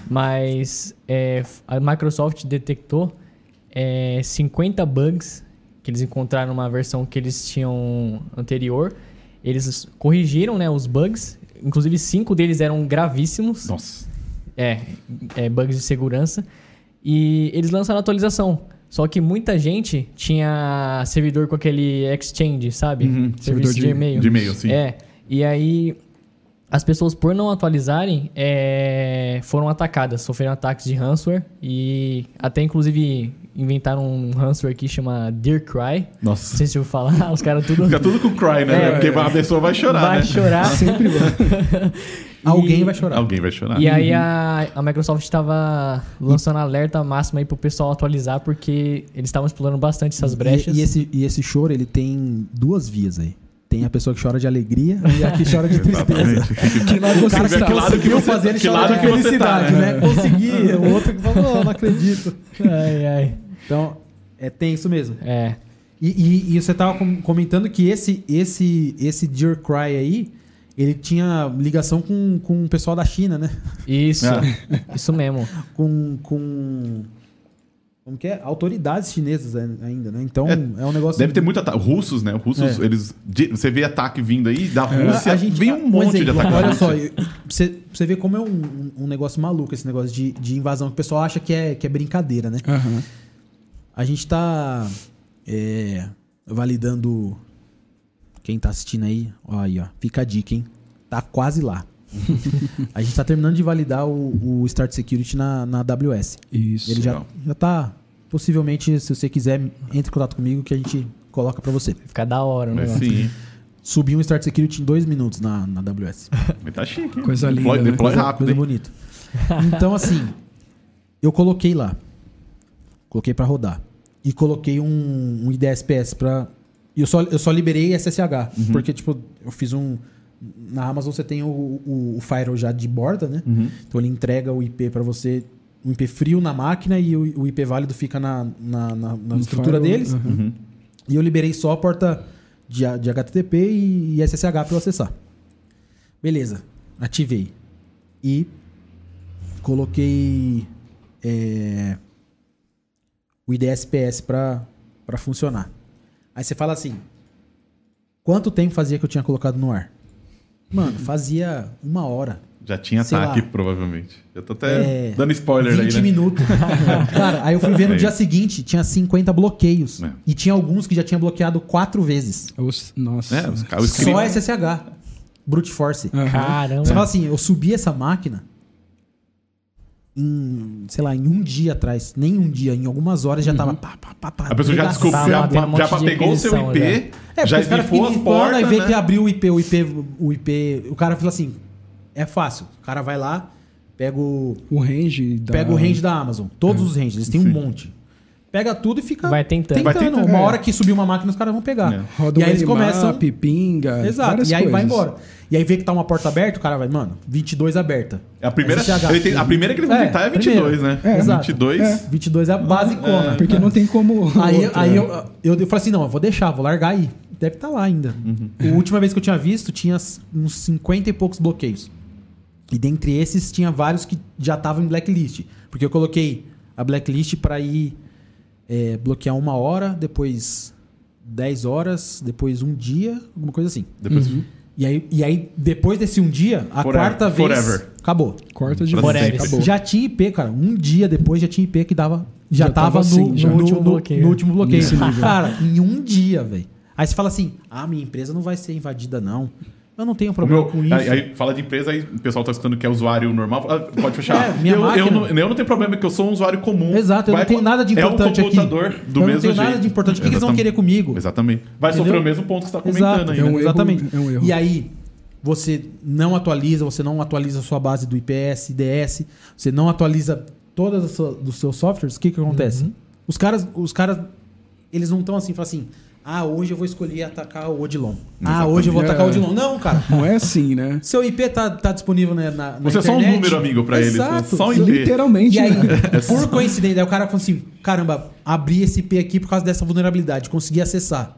mas é, a Microsoft detectou é, cinquenta bugs que eles encontraram numa versão que eles tinham anterior. Eles corrigiram, né, os bugs, inclusive cinco deles eram gravíssimos. Nossa. É, é, bugs de segurança. E eles lançaram a atualização. Só que muita gente tinha servidor com aquele Exchange, sabe? Uhum. Serviço de, de e-mail. De e-mail, sim. É, e aí as pessoas, por não atualizarem, é, foram atacadas, sofreram ataques de ransomware e até, inclusive, inventaram um ransomware que chama Dear Cry. Nossa. Não sei se eu vou falar, os caras tudo... Fica tudo com cry, né? É, Porque a pessoa vai chorar, vai né? chorar. Sempre vai. Alguém E- vai chorar. Alguém vai chorar. E aí a, a Microsoft estava lançando alerta máximo aí pro pessoal atualizar, porque eles estavam explorando bastante essas brechas. E, e esse, e esse choro, ele tem duas vias aí. Tem a pessoa que chora de alegria e a que chora de tristeza. Exatamente. Que lado você O cara está? que conseguiu você- fazer ele que chorar lado de que você felicidade, tá, né? Consegui. O outro que falou, "Não, não acredito." Ai, ai. Então, é tenso mesmo. É. E, e- e você tava com- comentando que esse, esse, esse Dear Cry aí, ele tinha ligação com, com o pessoal da China, né? Isso. Ah. Isso mesmo. Com... com como que é? Autoridades chinesas ainda, né? Então, É, é, um negócio... Deve ter muito ataque. Russos, né? Russos, É. eles. de- Você vê ataque vindo aí, da Rússia, A gente- vem um monte exemplo, de ataque. da Olha Rússia. só, eu- você, pra você vê como é um, um negócio maluco esse negócio de, de invasão, que o pessoal acha que é, que é brincadeira, né? Aham. A gente tá é, validando. Quem tá assistindo aí, ó, aí, ó. Fica a dica, hein? Tá quase lá. A gente tá terminando de validar o, o Start Security na, na A W S. Isso. Ele já, legal. já tá. Possivelmente, se você quiser, entre em contato comigo que a gente coloca pra você. Fica da hora, né? É, sim. Subi um Start Security em dois minutos na, na A W S. Mas tá chique, hein? Coisa linda, Deploy, né? deploy Coisa- rápido, coisa hein? bonita. Então, assim, eu coloquei lá. Coloquei pra rodar. E coloquei um, um I D S P S pra... E eu só, eu só liberei S S H. Uhum. Porque, tipo, eu fiz um... Na Amazon você tem o, o, o firewall já de borda, né? Uhum. Então ele entrega o I P pra você... Um I P frio na máquina e o, o I P válido fica na, na, na- na No estrutura firewall, deles. aham. Uhum. E eu liberei só a porta de, A- de H T T P e, e S S H para eu acessar. Beleza. Ativei. E coloquei é, o I D S P S para funcionar. Aí você fala assim: quanto tempo fazia que eu tinha colocado no ar? Mano, fazia uma hora. Já tinha Sei ataque, lá. provavelmente. Eu tô até É, dando spoiler aí, vinte né? minutos. Cara, aí eu fui ver no É. dia seguinte, tinha cinquenta bloqueios. É. E tinha alguns que já tinha bloqueado quatro vezes. Os- Nossa. É, os caras Só escrevem. S S H. Brute Force. Aham. Caramba. Você fala assim, eu subi essa máquina em, sei lá, em um dia atrás. Nem um dia, em algumas horas já tava pá, pá, pá, pá. A pessoa já arregaçado. descobriu, Tá já, batendo um já monte de pegou o seu I aquisição, P, É, porque já os caras esbifou as ficam limpando, aí portas, vê né? que abriu o I P, o I P, o I P. O cara fala assim: é fácil. O cara vai lá, pega o, O range da... pega o range da Amazon. Todos os ranges, eles têm um Sim. monte. Pega tudo e fica Vai tentando. tentando. Vai tentando, Uma é. hora que subir uma máquina, os caras vão pegar. É. Roda E o aí eles Nmap, começam. pinga, Exato. várias E aí vai coisas. embora. E aí vê que tá uma porta aberta, o cara vai, mano, vinte e dois aberta. É a primeira, S S H. ele tem- a primeira que ele vai É, tentar é vinte e dois, primeira. né? É, exato. vinte e dois. É. vinte e dois é a basicona. Porque não tem como... Aí, outra. aí eu, eu, eu falei assim, não, eu vou deixar, vou largar aí. Deve estar lá ainda. A última vez que eu tinha visto, tinha uns cinquenta e poucos bloqueios. E dentre esses, tinha vários que já estavam em blacklist. Porque eu coloquei a blacklist para ir é, bloquear uma hora, depois dez horas, depois um dia, alguma coisa assim. Depois, E aí, e aí depois desse um dia, a Forever. quarta vez, Forever. acabou. Corta de Pra vez, sempre. acabou. Já tinha I P, cara. Um dia depois já tinha I P que dava. Já, Já tava, tava no, assim, já. no No último último bloqueio. bloqueio. No último bloqueio. Nesse nível. Cara, em um dia, velho. Aí você fala assim: ah, minha empresa não vai ser invadida, não. Eu não tenho o problema meu- com isso. aí, aí fala de empresa, aí o pessoal tá escutando que é usuário normal. fala, ah, pode fechar. É, minha eu, máquina- eu, não, eu não tenho problema, que eu sou um usuário comum. Exato, eu Vai não tenho co- nada de importante É um aqui. computador do eu mesmo não tenho jeito. nada de importante. O que, que eles vão Exatamente. querer comigo? Exatamente. Vai Entendeu? sofrer o mesmo ponto que você tá comentando Exato, aí. É né? um erro- exatamente. é um erro. E aí, você não atualiza, você não atualiza a sua base do I P S, I D S, você não atualiza todas as suas- dos seus softwares, o que que acontece? Uhum. Os caras, os caras, eles não estão assim, falam assim, ah, hoje eu vou escolher atacar o Odilon. Ah, Exatamente. hoje eu vou atacar o É. Odilon. Não, cara. Não é assim, né? Seu I P tá, tá disponível né, na, na Você é só um internet. número, amigo, pra eles. Exato. Só um I P. Literalmente, E aí, né? por coincidência, aí o cara falou assim, caramba, abri esse I P aqui por causa dessa vulnerabilidade, consegui acessar.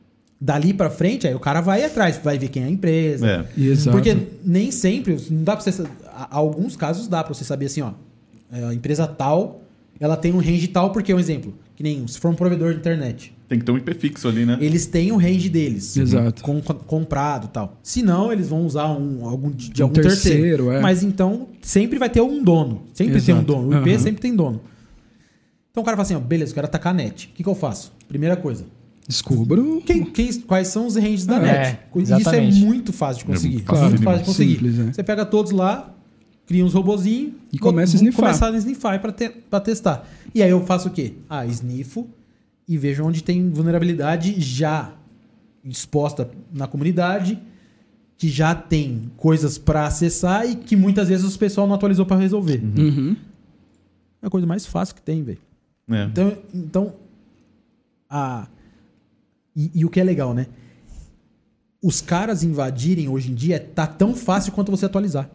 Dali pra frente, aí o cara vai atrás, vai ver quem é a empresa. É. Exato. Porque nem sempre, não dá pra você. Alguns casos dá pra você saber assim, ó. A empresa tal ela tem um range tal, porque, um exemplo, que nem se for um provedor de internet, Tem que ter um I P fixo ali, né? eles têm o range deles. Exato. Com, com- comprado e tal. Se não, eles vão usar um, algum, de, de Um algum terceiro. terceiro, é. Mas então, sempre vai ter um dono. Sempre tem um Exato. dono. O I P Aham. sempre tem dono. Então o cara fala assim, ó, beleza, eu quero atacar a net. O que, que eu faço? Primeira coisa. Descubro. Quem, quem- quais são os ranges da É, net? Isso é exatamente. muito fácil de conseguir. É muito muito fácil. fácil de conseguir. Simples, né? Você pega todos lá, cria uns robozinhos E começa a snifar. Começar a snifar pra, te, pra testar. E aí eu faço o quê? Ah, snifo e vejo onde tem vulnerabilidade já exposta na comunidade, que já tem coisas pra acessar e que muitas vezes o pessoal não atualizou pra resolver. Uhum. É a coisa mais fácil que tem, velho. É. Então, então a, e, e o que é legal, né? Os caras invadirem hoje em dia tá tão fácil quanto você atualizar.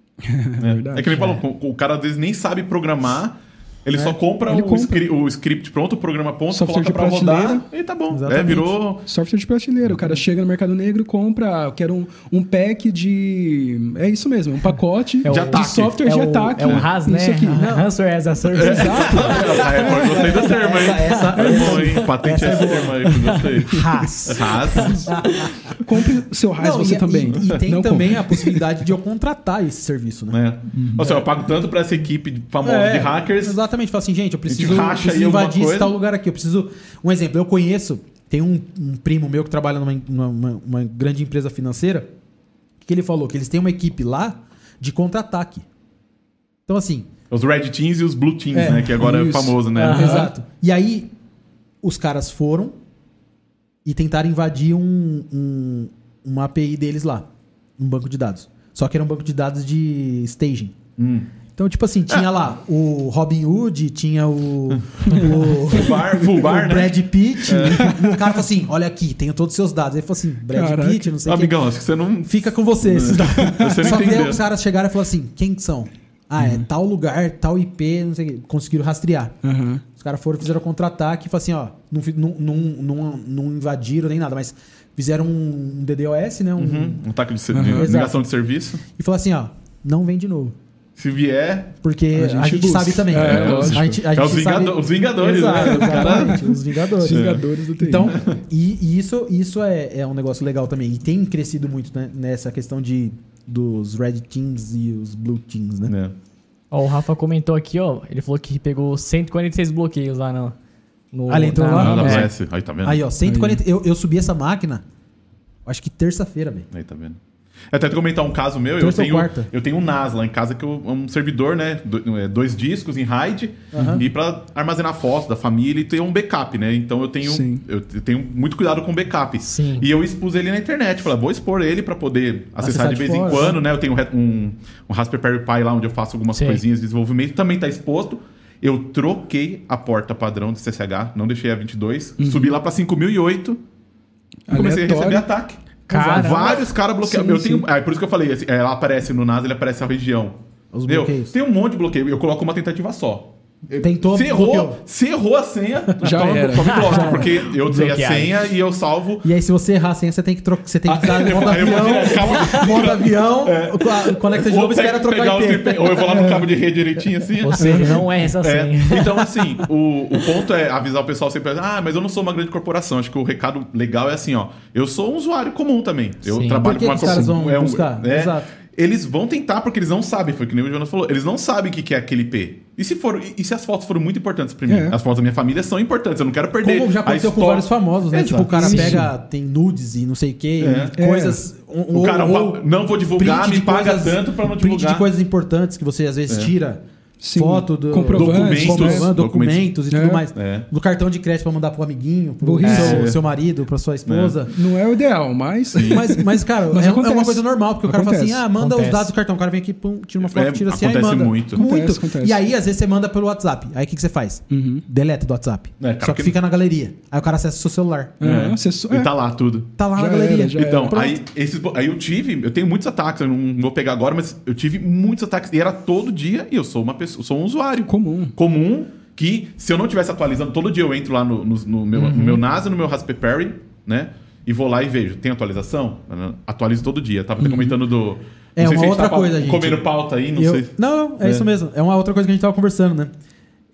É, verdade, é que nem é. falou, o o cara às vezes nem sabe programar, ele É. só compra Ele o, compra. scri- o script pronto, o programa pronto, Software coloca de pra rodar prateleira. e tá bom. Exatamente. É, virou... Software de prateleira. O cara chega no mercado negro, compra, eu quero um, um pack de. É isso mesmo, um pacote É o- de, De ataque. software É de o, ataque. é o R A S, né? Isso aqui. Ransomware as a Service. Exato. É, eu gostei do termo, hein? Essa- essa- é bom, hein? Patente esse termo aí, que eu gostei. Haas. Ras. Compre seu R A S Não, você e, também. E, e tem Não também compre. a possibilidade de eu contratar esse serviço, né? É. Ou seja, eu pago tanto pra essa equipe famosa É, de hackers. Exatamente. Fala assim, gente, eu preciso, racha preciso aí alguma invadir esse coisa. tal lugar aqui. Eu preciso. Um exemplo, eu conheço, tem um, um primo meu que trabalha numa, numa uma grande empresa financeira, que ele falou que eles têm uma equipe lá de contra-ataque. Então, assim. Os Red Teams e os Blue Teams, É, né? Que agora é isso. famoso, né? Aham. Exato. E aí, os caras foram e tentaram invadir um, um, uma A P I deles lá, um banco de dados. Só que era um banco de dados de staging. Hum. Então, tipo assim, tinha lá o Robin Hood, tinha o, o, Full bar, full bar, o né? Brad Pitt. E o cara falou assim: olha aqui, tenho todos os seus dados. Ele falou assim: Brad Caraca. Pitt, não sei o que. Amigão, acho que você não... Fica com você. esses dados. Você não Só que entendeu. aí os caras chegaram e falaram assim: quem que são? Ah, é tal lugar, tal I P, não sei o que. Conseguiram rastrear. Aham. Os caras foram, fizeram contra-ataque e falaram assim: ó, não, fi- não, não, não, não invadiram nem nada, mas fizeram um D DoS, né? Um, Uhum. Um ataque de, ser- de Aham. ligação Exato. de serviço. E falou assim: ó, não vem de novo. Se vier... Porque A a gente gente, busca. sabe também. É, a lógico. gente, a É os, gente vingado- sabe... os Vingadores, Exato, né? exatamente, os Vingadores. Vingadores do T I. Então, e, e isso, isso é, é um negócio legal também. E tem crescido muito, né, nessa questão de, dos Red Teams e os Blue Teams, né? É. Ó, o Rafa comentou aqui, ó. Ele falou que pegou cento e quarenta e seis bloqueios lá no. no Ah, ele entrou na- lá? Ah, É. da W S. Aí, tá vendo? Aí, ó, cento e quarenta... Eu, eu subi essa máquina, acho que terça-feira, velho. Aí, tá vendo? Até te comentar um caso meu, eu Terça ou tenho, quarta? eu tenho um N A S lá em casa, que eu, é um servidor, né? do- é, dois discos em RAID, Aham. e pra armazenar fotos da família e ter um backup, né? Então eu tenho, Sim. eu tenho muito cuidado com backup. Sim. E eu expus ele na internet. Falei, vou expor ele pra poder acessar, Acessar de de vez fora, em quando, né? Eu tenho um, um Raspberry Pi lá onde eu faço algumas Sim. coisinhas de desenvolvimento, também tá exposto. Eu troquei a porta padrão do C C H, não deixei a vinte e dois, subi lá pra cinco mil e oito e comecei a Aleatório. receber ataque. Caramba. Vários caras bloqueados. Sim, Eu tenho, sim. é por isso que eu falei, assim, é, ela aparece no N A S, ele aparece a região. Os Meu, bloqueios. tem um monte de bloqueio. Eu coloco uma tentativa só. Tentou, se errou, bloqueou. se errou a senha, Já toma, era. toma bloco, porque eu sei a Bloqueado. senha e eu salvo. E aí, se você errar a senha, você tem que trocar. Você tem que dar Aí eu modo vou avião, direto, calma. modo avião, co- conecta de Ou novo e espera pego- trocar pegar o I P. tripé, ou eu vou lá no cabo de rede direitinho assim. Você não é essa É, senha. então, assim, o, o ponto é avisar o pessoal sempre, ah, mas eu não sou uma grande corporação. Acho que o recado legal é assim, ó. Eu sou um usuário comum também. Eu Sim. trabalho Por que com uma que os caras corporação. vão buscar? É, Exato. Eles vão tentar porque eles não sabem, foi que nem o Jonas falou. Eles não sabem o que que é aquele I P. E se, for, e se as fotos foram muito importantes pra mim? É. As fotos da minha família são importantes. Eu não quero perder. Como já a aconteceu com história. vários famosos, né? Exato. Tipo, o cara Isso. pega, tem nudes e não sei o que, É. coisas. O cara, não vou divulgar, print me de paga coisas- tanto pra não Print divulgar. de coisas importantes que você às vezes É. tira. Sim. Foto do Comprovantes, Documentos. comprovando, documentos. documentos e É. tudo mais. É. Do cartão de crédito pra mandar pro amiguinho, pro Burrice. seu, É. seu marido, pra sua esposa. Não é o ideal, mas. Mas, mas, cara, Mas é, acontece. é uma coisa normal, porque o cara fala assim: Acontece. ah, manda Acontece. os dados do cartão. O cara vem aqui, pum, tira uma foto, É, tira assim, aí acontece manda. muito. Acontece, acontece. E aí, às vezes, você manda pelo WhatsApp. Aí o que, que você faz? Uhum. Deleta do WhatsApp. É, cara, Só que porque- fica na galeria. Aí o cara acessa o seu celular. É, você só- E é. tá lá tudo. Tá lá Já na galeria. era, já Então, Pronto. aí, esses, aí eu tive, eu tenho muitos ataques, eu não vou pegar agora, mas eu tive muitos ataques. E era todo dia, e eu sou uma pessoa, sou um usuário Comum. comum que, se eu não estivesse atualizando, todo dia eu entro lá no, no, no meu, no meu N A S, no meu Raspberry, né? E vou lá e vejo, tem atualização? Atualizo todo dia. Tava até comentando do. É, não sei uma se a gente outra tá coisa, gente. comendo pauta aí, não Eu- sei. Não, não, é, É. isso mesmo. É uma outra coisa que a gente tava conversando, né?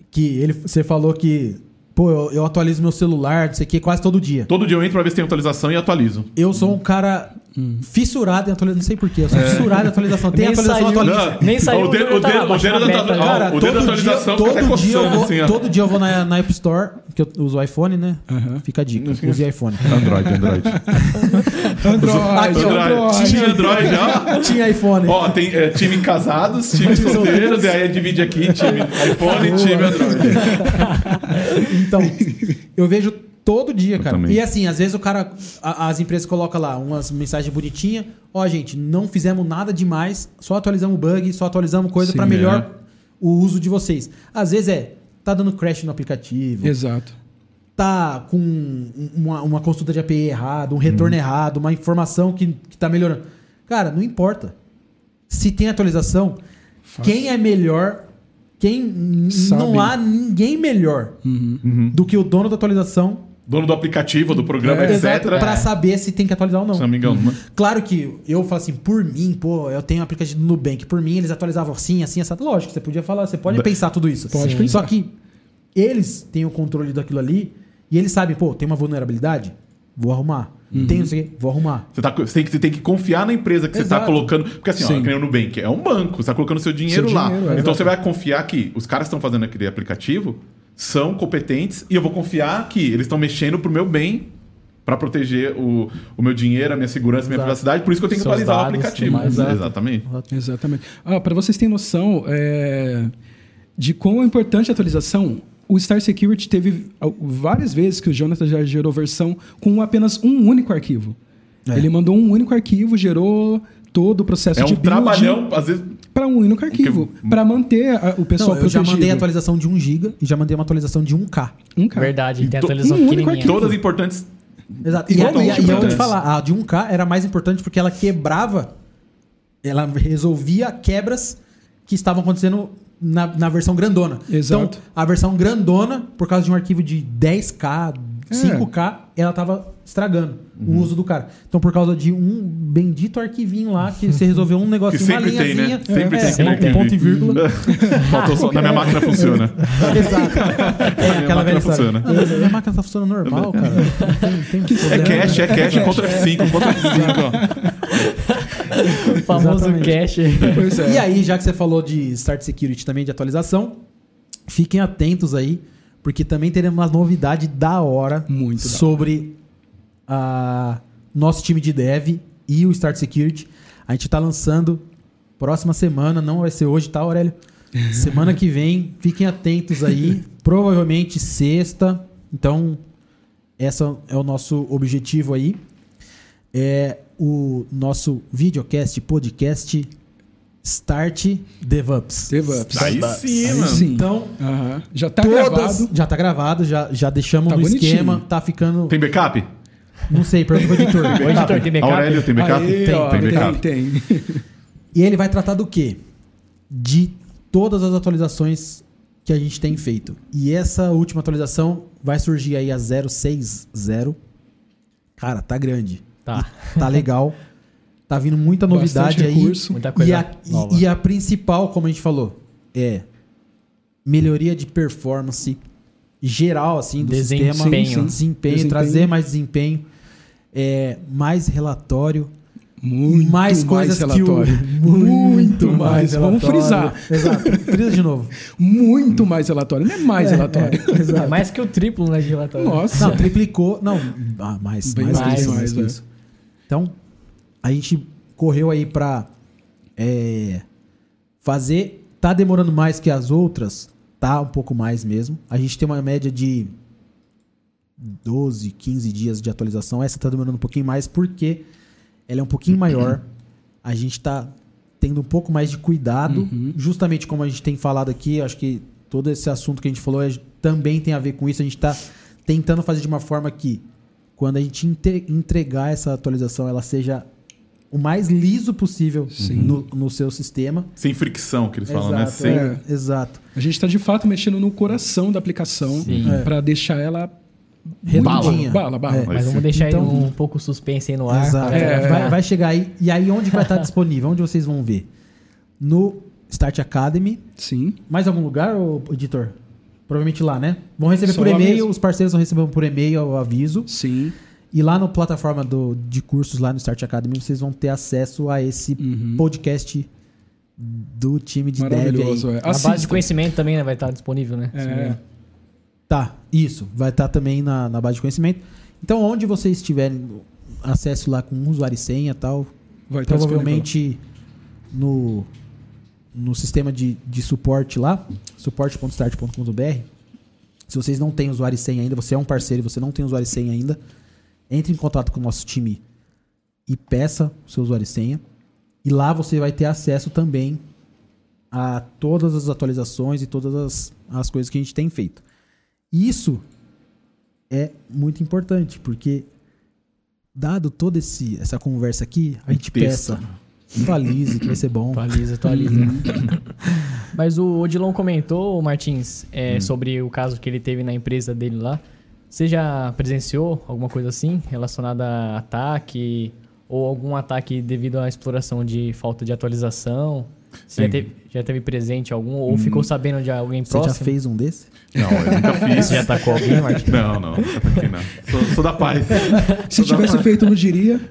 que ele, você falou que, pô, eu, eu atualizo meu celular, não sei o que, quase todo dia. Todo dia eu entro pra ver se tem atualização e atualizo. Eu sou um cara fissurado em atualização, não sei porquê, eu sou fissurado em atualização. Tem Nem atualização, saiu. atualiza. Não, Nem saiu o dedo, o o dedo, tá o baixando dedo a da beta. Cara, ó, o dedo da todo dia, atualização fica até todo, dia eu coçando, vou, assim, ó. todo dia eu vou na, na App Store, que eu uso o iPhone, né? Fica a dica, use iPhone. Android, Android. Android, Aqui, ó. Android. Tinha Android, ó. Tinha iPhone. Ó, tem é, time casados, time solteiros, e aí divide aqui, time iPhone e time Android. Então, eu vejo todo dia, cara. também. E assim, às vezes o cara, a- as empresas colocam lá umas mensagens bonitinhas. Ó, gente, não fizemos nada demais, só atualizamos bug, só atualizamos coisa Sim, pra melhor é. o uso de vocês. Às vezes é, tá dando crash no aplicativo, Exato. tá com uma, uma consulta de A P I errado, um retorno errado, uma informação que, que tá melhorando. Cara, não importa. Se tem atualização, quem é melhor, quem n- Sabe. não há ninguém melhor do que o dono da atualização. Dono do aplicativo, do programa, É, etcétera. Pra saber se tem que atualizar ou não. Se não me engano, né? Claro que eu falo assim, por mim, pô, eu tenho um aplicativo do Nubank, por mim eles atualizavam assim, assim, assim. Lógico, você podia falar, você pode Da- pensar tudo isso. Pode Sim. pensar. Só que eles têm o controle daquilo ali e eles sabem, pô, tem uma vulnerabilidade, vou arrumar. Tem não sei o quê, vou arrumar. Você, tá, você, tem que, você tem que confiar na empresa que você está Exato. colocando. Porque assim, ó, Sim. que nem o Nubank, é um banco, você está colocando seu dinheiro Seu lá. dinheiro, é, então exato. você vai confiar que os caras que estão fazendo aquele aplicativo são competentes e eu vou confiar que eles estão mexendo pro meu bem para proteger o, o meu dinheiro, a minha segurança, a minha Exato. privacidade. Por isso que eu tenho que Seus atualizar o dados, aplicativo. tudo mais. Exato. Exatamente. Exatamente. Ah, para vocês terem noção é, de quão é importante a atualização, o Star Security teve ah, várias vezes que o Jonathan já gerou versão com apenas um único arquivo. É. Ele mandou um único arquivo, gerou todo o processo É de um trabalhão, às vezes. para um único arquivo, Porque- para manter a- o pessoal Não, eu já protegido. mandei a atualização de um giga e já mandei uma atualização de um K. Um cara. Verdade, tem to- atualização um único pequenininha. arquivo. Todas importantes. Exato. E, e, e, Igualmente e eu vou te importantes. falar, a de um K era mais importante porque ela quebrava, ela resolvia quebras que estavam acontecendo na, na versão grandona. Exato. Então, a versão grandona, por causa de um arquivo de dez K, cinco K, ela tava estragando o uso do cara. Então, por causa de um bendito arquivinho lá, que você resolveu um Que negocinho, uma sempre tem, linhazinha. né? Sempre é, tem aquele um arquivo. ponto e vírgula. Faltou só. Na minha máquina funciona. Exato. É minha aquela velha máquina história. funciona. "Ah, minha máquina tá funcionando normal, cara. Não tem, tem É problema." cache, é cache, contra F cinco, contra F cinco, ó. O famoso Exatamente. cache. Pois é. E aí, já que você falou de Start Security também, de atualização, fiquem atentos aí, porque também teremos uma novidade da hora Muito da sobre a nosso time de dev e o Start Security. A gente tá lançando próxima semana, não vai ser hoje, tá, Aurélio? Semana que vem, fiquem atentos aí. Provavelmente sexta. Então, esse é o nosso objetivo aí. É o nosso videocast, podcast Start DevOps. DevOps. Aí sim, Aí mano. sim. Então, Aham. Já tá todas- gravado. já tá gravado, já, já deixamos Tá no bonitinho. esquema, tá ficando. Tem backup? Não sei, pergunta pro editor. O editor tem backup? Aurélio tem backup? Aí, tem, ó, tem tem, backup. tem. E ele vai tratar do quê? De todas as atualizações que a gente tem feito. E essa última atualização vai surgir aí a zero seis zero. Cara, tá grande. Tá. Tá legal. Tá vindo muita novidade Bastante aí. recurso. Muita coisa E a, e- nova. e a principal, como a gente falou, é melhoria de performance geral, assim, do Desempenho. sistema. Sim, Desempenho, Desempenho. trazer mais desempenho. É, mais relatório. Muito mais coisas que o... relatório. Muito mais. Vamos relatório. frisar. Exato. Frisa de novo. Muito mais relatório. Não é mais relatório. É, exato. É mais que o triplo, né, de relatório. Nossa. Não, triplicou. Não, ah, mais, Bem mais, mais, que isso, mais, mais que é. isso. Então, a gente correu aí pra é, fazer. Tá demorando mais que as outras. Tá um pouco mais mesmo. A gente tem uma média de doze, quinze dias de atualização. Essa tá demorando um pouquinho mais porque ela é um pouquinho maior. A gente tá tendo um pouco mais de cuidado. Uhum. Justamente como a gente tem falado aqui, acho que todo esse assunto que a gente falou é- também tem a ver com isso. A gente tá tentando fazer de uma forma que quando a gente inte- entregar essa atualização, ela seja o mais liso possível no, no seu sistema. Sem fricção, que eles falam, né? Exato, Sem... é, exato. A gente está de fato mexendo no coração da aplicação Sim. para deixar ela Redondinha. Bala, bala. É. Mas vamos Sim. deixar Então- aí um pouco suspense aí no ar. Exato. pra galera É. ficar- Vai, vai chegar aí. E aí, onde vai estar disponível? Onde vocês vão ver? No Start Academy. Sim. Mais algum lugar, ô, editor? Provavelmente lá, né? Vão receber Só por lá e-mail, mesmo. os parceiros vão receber por e-mail o aviso. Sim. E lá na plataforma do, de cursos, lá no Start Academy, vocês vão ter acesso a esse Uhum. podcast do time de dev Maravilhoso, aí. é. A base de Assista. conhecimento também, né, vai estar disponível, né? É. Tá, isso. Vai estar também na, na base de conhecimento. Então, onde vocês tiverem acesso lá com usuário e senha e tal, Vai estar provavelmente no, no sistema de, de suporte lá, suporte ponto start ponto com ponto b r, se vocês não têm usuário e senha ainda, você é um parceiro e você não tem usuário e senha ainda, entre em contato com o nosso time e peça o seu usuário e senha. E lá você vai ter acesso também a todas as atualizações e todas as, as coisas que a gente tem feito. Isso é muito importante, porque dado toda esse, essa conversa aqui, a gente Texto. peça, atualize, que vai ser bom. Atualiza, atualiza. Mas o Odilon comentou, Martins, é, Hum. sobre o caso que ele teve na empresa dele lá. Você já presenciou alguma coisa assim relacionada a ataque ou algum ataque devido à exploração de falta de atualização? Você já Sim. teve, já teve presente algum ou ficou sabendo de alguém Você próximo? já fez um desse? Não, eu nunca fiz. Você já atacou alguém, Martins? Não, não. Aqui não. Sou, sou da paz. Se tivesse feito, não diria.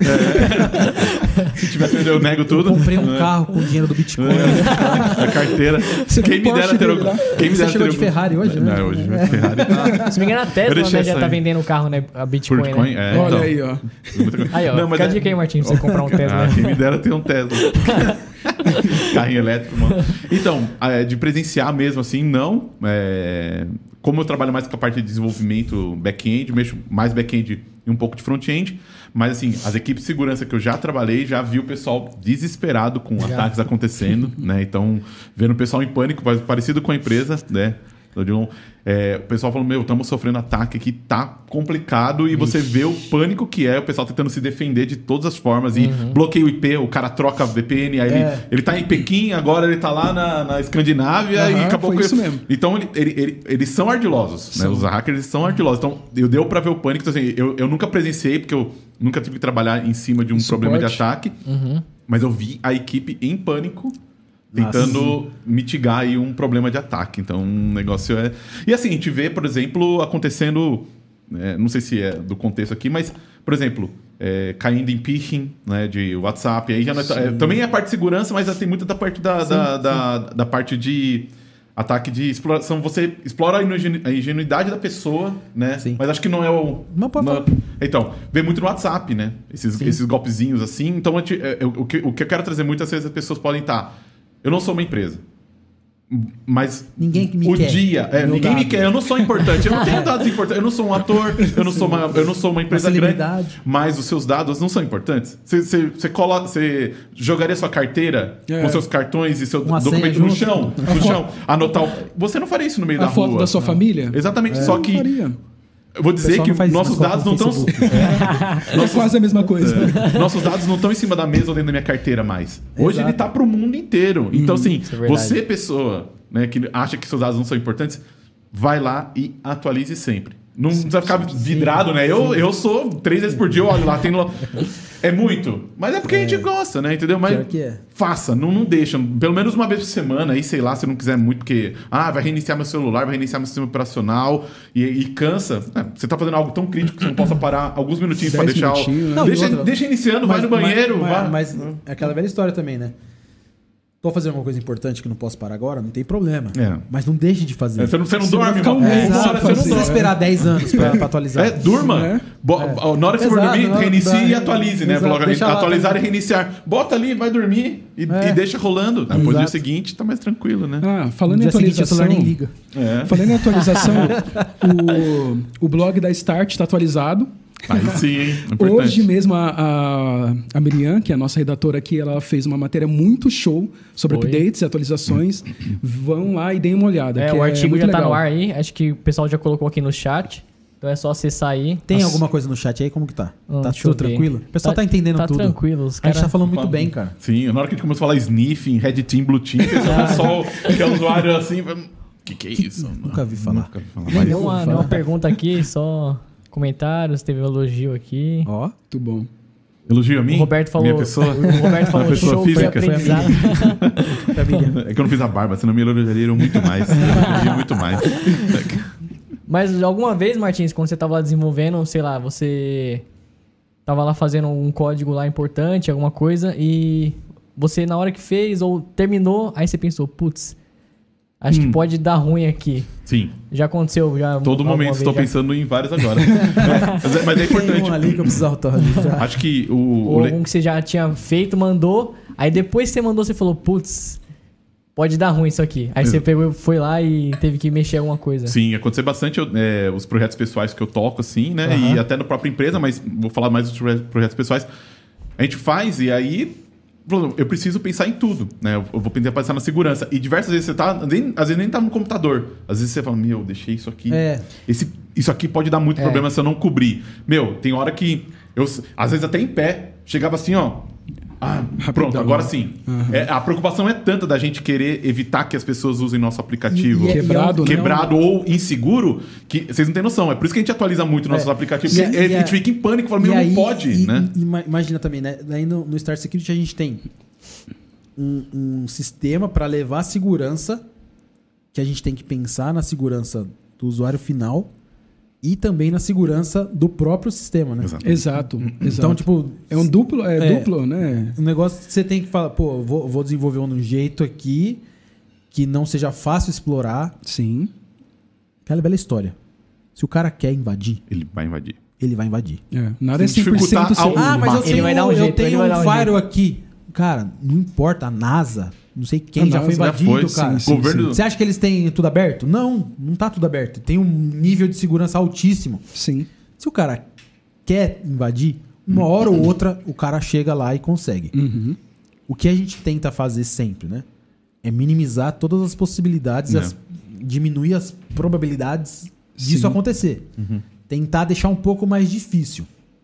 Se tivesse, eu nego Eu tudo. comprei um carro com dinheiro do Bitcoin. A carteira. Você Quem viu me o dera Porsche ter dele algum. lá? Quem me Você dera chegou ter de algum- Ferrari hoje, né? Não, hoje meu Ferrari tá. Se não me engano, a Eu Tesla, deixei né, já essa tá aí. vendendo o carro, né? A Bitcoin, Por Bitcoin, né? é. Olha então. aí, ó. Muita coisa. Aí, ó, Não, mas fica a é- dica aí, Martins, pra você comprar um Tesla. Ah, quem me dera ter um Tesla. Carrinho elétrico, mano. Então, é, de presenciar mesmo assim, não. É, como eu trabalho mais com a parte de desenvolvimento back-end, mexo mais back-end e um pouco de front-end. Mas assim, as equipes de segurança que eu já trabalhei, já vi o pessoal desesperado com ataques acontecendo, né? Então, vendo o pessoal em pânico, parecido com a empresa, né? É, o pessoal falando, meu, estamos sofrendo ataque aqui, tá complicado, e você vê o pânico que é o pessoal tentando se defender de todas as formas, e bloqueia o I P, o cara troca V P N, aí É. ele, ele tá em Pequim, agora ele tá lá na, na Escandinávia, Aham, e acabou foi que... isso mesmo. Então, ele, ele- ele- eles são ardilosos, né? São. Os hackers eles são ardilosos. Então, eu deu pra ver o pânico, então, assim, eu, eu nunca presenciei, porque eu nunca tive que trabalhar em cima de um Suporte. problema de ataque, Uhum. mas eu vi a equipe em pânico tentando mitigar aí um problema de ataque. Então, um negócio é... E assim, a gente vê, por exemplo, acontecendo... né, não sei se é do contexto aqui, mas, por exemplo, é, caindo em phishing, né, de WhatsApp. Aí já não é, é, também é a parte de segurança, mas já tem muita da parte da, da, da, da parte de ataque de exploração. Você explora a ingenu- a ingenuidade da pessoa, né? Sim. Mas acho que não é o... Não, pode falar. Então, vê muito no WhatsApp, né? Esses, esses golpezinhos assim. Então, a gente- é, eu- o, que, o que eu quero trazer muitas vezes as pessoas podem estar... Eu não sou uma empresa. Mas Ninguém me o quer. dia, é, Meu ninguém me dado. quer, eu não sou importante, eu não tenho dados importantes, eu não sou um ator, eu não sou uma, eu não sou uma empresa grande, celebridade. mas os seus dados não são importantes. Você, você, você, cola, você jogaria sua carteira É. com seus cartões e seu Uma documento senha no junto. chão, no chão, anotar. O... Você não faria isso no meio A da foto rua. da sua família? Exatamente, só que Faria. eu vou dizer pessoal que não faz isso, nossos mas dados coloca não no estão É quase a mesma coisa. nossos dados não estão em cima da mesa ou dentro da minha carteira mais. Hoje Exato. ele está para o mundo inteiro. Então, assim, isso é verdade. você, pessoa, né, que acha que seus dados não são importantes, vai lá e atualize sempre. Não precisa ficar vidrado, né? Eu, eu sou três vezes por dia, eu olho lá, tem lá. É muito. Mas é porque a gente gosta, né? Entendeu? Mas Pior que é. faça, não, não deixa. Pelo menos uma vez por semana, aí, sei lá, se não quiser muito, porque ah, vai reiniciar meu celular, vai reiniciar meu sistema operacional e, e cansa. É, você tá fazendo algo tão crítico que você não possa parar alguns minutinhos para Dez deixar. O... minutinhos, né? Não, deixa, e outra- deixa iniciando, vai no banheiro, mas, vai. Mas, mas é aquela velha história também, né? Tô fazendo alguma coisa importante que não posso parar agora, não tem problema. É. Mas não deixe de fazer. É, Você não, você não Você vai dorme, ficar um mano. mês Uma sem hora Exato, você não não precisa dorme. esperar dez anos pra, pra atualizar. É, durma. É. Bo- Na hora que você for Exato, dormir, não, reinicie dá- e atualize, né? exato, Coloca- deixa lá atualizar também. e reiniciar. Bota ali, vai dormir e, É. e deixa rolando. Depois no dia Exato. seguinte tá mais tranquilo, né? Ah, No falando em dia seguinte, o atualização... celular nem liga. É. Falando em atualização, o, o blog da Start está atualizado. Aí sim, hein? Importante. Hoje mesmo a, a, a Miriam, que é a nossa redatora aqui, ela fez uma matéria muito show sobre Foi. updates e atualizações. Vão lá e deem uma olhada. É, que o artigo muito já tá legal. no ar aí. Acho que o pessoal já colocou aqui no chat. Então é só acessar aí. Tem Nossa, alguma coisa no chat aí? Como que tá? hum, Tá deixa eu tudo ver. tranquilo? O pessoal tá, entendendo tá tudo. tranquilo. Os A gente caras... tá falando muito bem, cara. Sim, na hora que a gente começou a falar sniffing, red team, blue team, o pessoal que é usuário assim. O que, que é isso? Nunca vi falar. Nunca vi falar. Tem Mas- uma, uma pergunta aqui, só comentários, teve um elogio aqui. Ó. Muito bom. Elogio a mim? O Roberto falou. Minha pessoa? O Roberto falou Uma pessoa show, física. foi aprendizado. família. É que eu não fiz a barba, senão me elogiariam muito mais. Elogiariam muito mais. Mas alguma vez, Martins, quando você tava lá desenvolvendo, sei lá, você tava lá fazendo um código lá importante, alguma coisa, e você na hora que fez ou terminou, aí você pensou, putz, acho Hum. que pode dar ruim aqui. Sim. Já aconteceu? Já, Todo alguma momento vez estou já? pensando em vários agora. mas, é, mas é Tem um importante. ali que eu preciso atualizar. Acho que o... Ou o le- algum que você já tinha feito, mandou, aí depois que você mandou, você falou, putz, pode dar ruim isso aqui. Aí você Exato. pegou, foi lá e teve que mexer alguma coisa. Sim, aconteceu bastante eu, é, os projetos pessoais que eu toco, assim, né? Aham. E até na própria empresa, mas vou falar mais dos proje- projetos pessoais. A gente faz e aí... eu preciso pensar em tudo, né? Eu vou pensar na segurança. E diversas vezes você tá... Nem, às vezes nem tá no computador. Às vezes você fala, meu, deixei isso aqui. É. Esse, isso aqui pode dar muito É. problema se eu não cobrir. Meu, tem hora que... Eu, às vezes até em pé, chegava assim, ó... Ah, pronto, agora sim. É, a preocupação é tanta da gente querer evitar que as pessoas usem nosso aplicativo E- e é- Quebrado, né? quebrado ou inseguro, que vocês não têm noção. É por isso que a gente atualiza muito nossos É. aplicativos. E- Porque e a gente a- fica em pânico, fala, E meu, não aí, pode, e- né? e- ima- imagina também, né? Daí no, no Start Security a gente tem um, um sistema para levar a segurança, que a gente tem que pensar na segurança do usuário final e também na segurança do próprio sistema, né? Exato. Exato, exato. Então, tipo, é um duplo, é, É. duplo, né? um negócio que você tem que falar, pô, eu vou, vou desenvolver um jeito aqui que não seja fácil explorar. Sim. Aquela bela história. Se o cara quer invadir, Ele vai invadir. ele vai invadir. É. Nada é Sem dificultar cem por cento ao- seguro. Ah, mas eu Ele tenho, vai dar um eu jeito, tenho ele vai um dar um firewall jeito. aqui. Cara, não importa, a NASA, não sei quem A já foi NASA já invadido, foi, cara. sim, sim. Governo... Você acha que eles têm tudo aberto? Não, não tá tudo aberto. Tem um nível de segurança altíssimo. Sim. Se o cara quer invadir, uma hora ou outra o cara chega lá e consegue. Uhum. O que a gente tenta fazer sempre, né? É minimizar todas as possibilidades, É. as- diminuir as probabilidades disso Sim. acontecer. Tentar deixar um pouco mais difícil.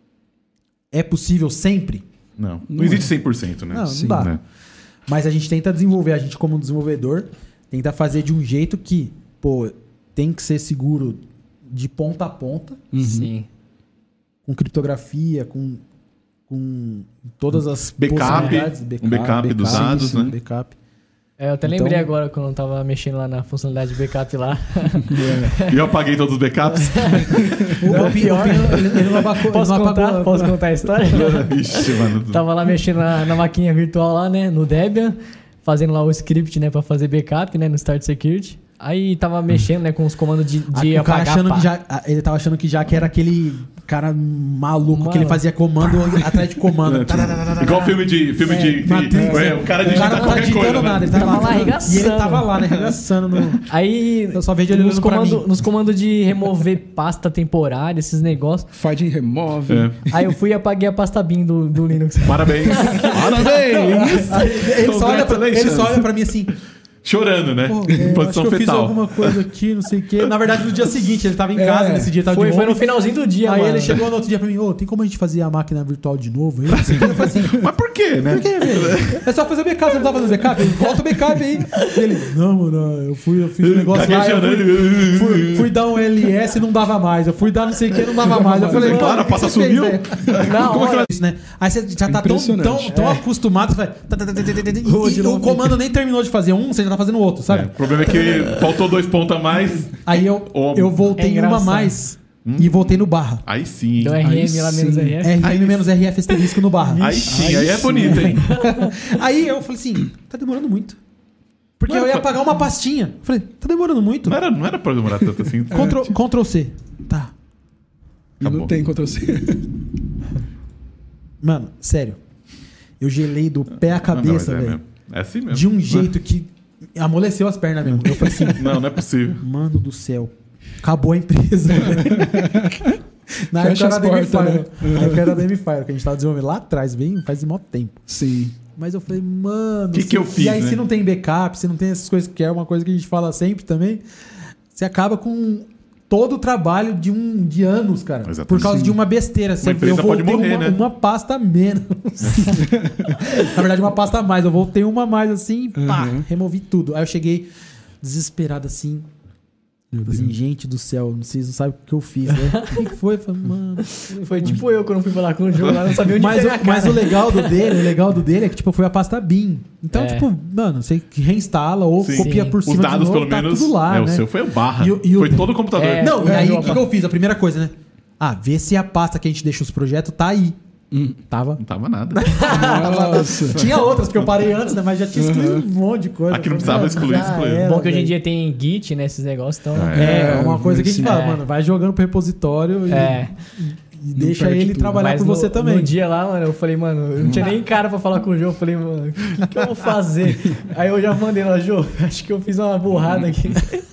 É possível sempre? Não, não, Não existe é. cem por cento, né? Não, não Sim, dá. né? Mas a gente tenta desenvolver, a gente como desenvolvedor, tenta fazer de um jeito que, pô, tem que ser seguro de ponta a ponta, Sim. com criptografia, com, com todas as Backup, possibilidades. um backup dos dados, sim, né? Backup. É, eu até Então- lembrei agora quando eu tava mexendo lá na funcionalidade de backup lá. E eu apaguei todos os backups. O, o pior, ele, ele não apagou, Posso ele não contar? apagou- Posso contar a história? Ixi, mano. Tava lá mexendo na, na maquininha virtual lá, né? No Debian, fazendo lá o script, né? Pra fazer backup, né? No Start Security. Aí tava mexendo, né? Com os comandos de, de Ah, o cara apagar. achando pá. que já, ah, ele tava achando que já que era aquele cara maluco Mano. que ele fazia comando atrás de comando. Igual filme de. Filme É, de, de Matrix, é, é. o cara O digita cara não tá qualquer digitando coisa. nada, Né? ele tava, Tava lá E ele arregaçando. tava lá, né? Arregaçando no. Aí, Eu só vejo ele nos olhando pra comandos mim. nos comandos de remover pasta temporária, esses negócios. Find and remove. É. Aí eu fui e apaguei a pasta bin do, do Linux. Parabéns. Parabéns. Ele só, olha pra, ele Congratulations. só olha pra mim assim. Chorando, né? Pô, Em é, acho que posição eu fiz fetal. alguma coisa aqui, não sei o quê. Na verdade, no dia seguinte, ele tava em É, casa, nesse dia tava Foi, de foi no home. finalzinho do dia, Aí mano. ele chegou no outro dia pra mim, ô, tem como a gente fazer a máquina virtual de novo? Aí, não sei o quê. Eu falei assim, Mas por quê, né? por quê, velho? É só fazer backup, você não tá fazendo backup? Ele, volta o backup aí. E ele, não, mano, eu fui, eu fiz um negócio lá, eu fui, fui, fui dar um L S e não dava mais. Eu fui dar não sei o que, não dava mais. Eu falei, Claro, mano, a pasta o que você fez, sumiu. velho? Na Como é que hora. faz isso, né? Aí você já tá tão, tão, Impressionante. tão acostumado, você vai... tá, tá, tá, tá, tá, tá, Vou E, de e novo. o comando nem terminou de fazer um, você já tá fazendo outro, É, sabe? o problema é que faltou dois pontos a mais. Aí eu, Ou- eu voltei É em uma engraçado. mais e voltei no barra. Aí sim. Deu hein? R M Aí lá, sim. menos R F. R M menos R F asterisco no barra. Aí sim, aí é bonito, hein? Aí eu falei assim, tá demorando muito. Porque Não eu era ia pra- pagar uma pastinha. Eu falei, tá demorando muito. Não era, não era pra demorar tanto assim. Ctrl, Ctrl C. Tá. E não Acabou. tem Ctrl C. Mano, sério. Eu gelei do pé à Não, cabeça, mas é velho. mesmo. É assim mesmo. De um jeito que amoleceu as pernas mesmo. Eu falei assim, Não, não é possível. mano do céu. Acabou a empresa. velho. Na Fecha época era as da portas, M-Fire. Na época era da M-Fire, que a gente tava desenvolvendo lá atrás, bem, faz mó tempo. Sim. Mas eu falei, mano... Que se- que eu fiz, E aí, né? se não tem backup, se não tem essas coisas, que é uma coisa que a gente fala sempre também, você acaba com todo o trabalho de, um, de anos, cara. Exatamente. Por causa de uma besteira. Você- empresa eu pode voltei morrer, uma, né? uma pasta a menos. Na verdade, uma pasta a mais. Eu voltei uma a mais assim, pá, Uhum. removi tudo. Aí eu cheguei desesperado assim, Assim, gente do céu, vocês não sabem o que eu fiz, né? O que que foi? Eu falei, mano. Foi tipo eu quando fui falar com o João lá, não sabia onde Mas, pegar a o, mas cara. o legal do dele, o legal do dele é que tipo, foi a pasta B I M. Então, É. tipo, mano, você reinstala ou Sim. copia Sim. por Os cima dados, de novo, pelo tá menos. tudo lá, é, né? o seu foi o barra. E o- e o- Foi todo o computador. É. Não, e É, aí o João, que, que eu fiz? A primeira coisa, né? Ah, vê se a pasta que a gente deixa os projetos tá aí. Tava. Não tava nada. Nossa. Tinha outras que eu parei antes, né? Mas já tinha excluído um monte de coisa. Aqui não Eu falei, precisava mano, excluir, já excluiu. era, Bom que hoje em velho. dia tem Git, né? Esses negócios, então... É, é uma coisa que a gente sim. fala, É. mano, vai jogando pro repositório e, É. e deixa perde ele tudo. trabalhar Mas por no, você também. No dia lá, mano, eu falei, mano, eu não tinha nem cara pra falar com o Jô. Eu falei, mano, o que, que eu vou fazer? Aí eu já mandei lá, Jô, acho que eu fiz uma burrada aqui.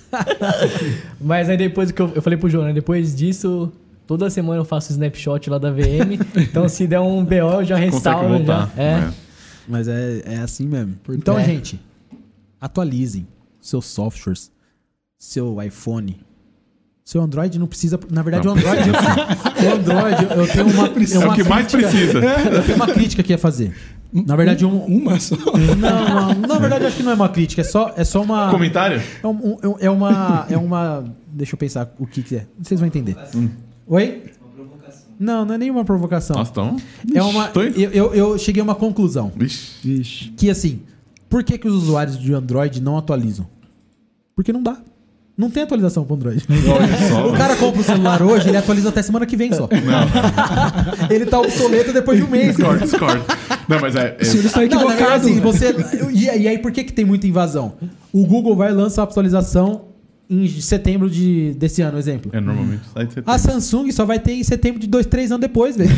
Mas aí depois que eu, eu falei pro Jô, né? Depois disso, toda semana eu faço snapshot lá da V M. Então se der um B O, eu já Consegue restauro. voltar. Já. É. Mas é, é assim mesmo. Então, É. gente, atualizem seus softwares, seu iPhone. Seu Android não precisa. Na verdade, Não. o Android. o Android, eu tenho uma. É uma o que mais crítica- precisa. Eu tenho uma crítica aqui a fazer. Na verdade, um. Uma só. Não, não, na verdade, acho que não é uma crítica, é só, é só uma. Comentário? É, um- um- é uma. É uma. Deixa eu pensar o que, que é. Vocês vão entender. Oi? Não, não é nenhuma provocação. Nossa, então. É uma. Tô- Eu, eu, eu cheguei a uma conclusão. Vixe. Vixe. Que assim, por que, que os usuários de Android não atualizam? Porque não dá. Não tem atualização pro Android. Olha só. O cara compra o celular hoje, ele atualiza até semana que vem só. Não, Ele tá obsoleto depois de um mês. discordo, discordo. Não, mas é. é- Se ele está Não, na verdade, equivocado. assim, você. E, e aí, por que, que tem muita invasão? O Google vai lançar a atualização em setembro de, desse ano, exemplo. é, normalmente sai de setembro. A Samsung só vai ter em setembro de dois, três anos depois, velho.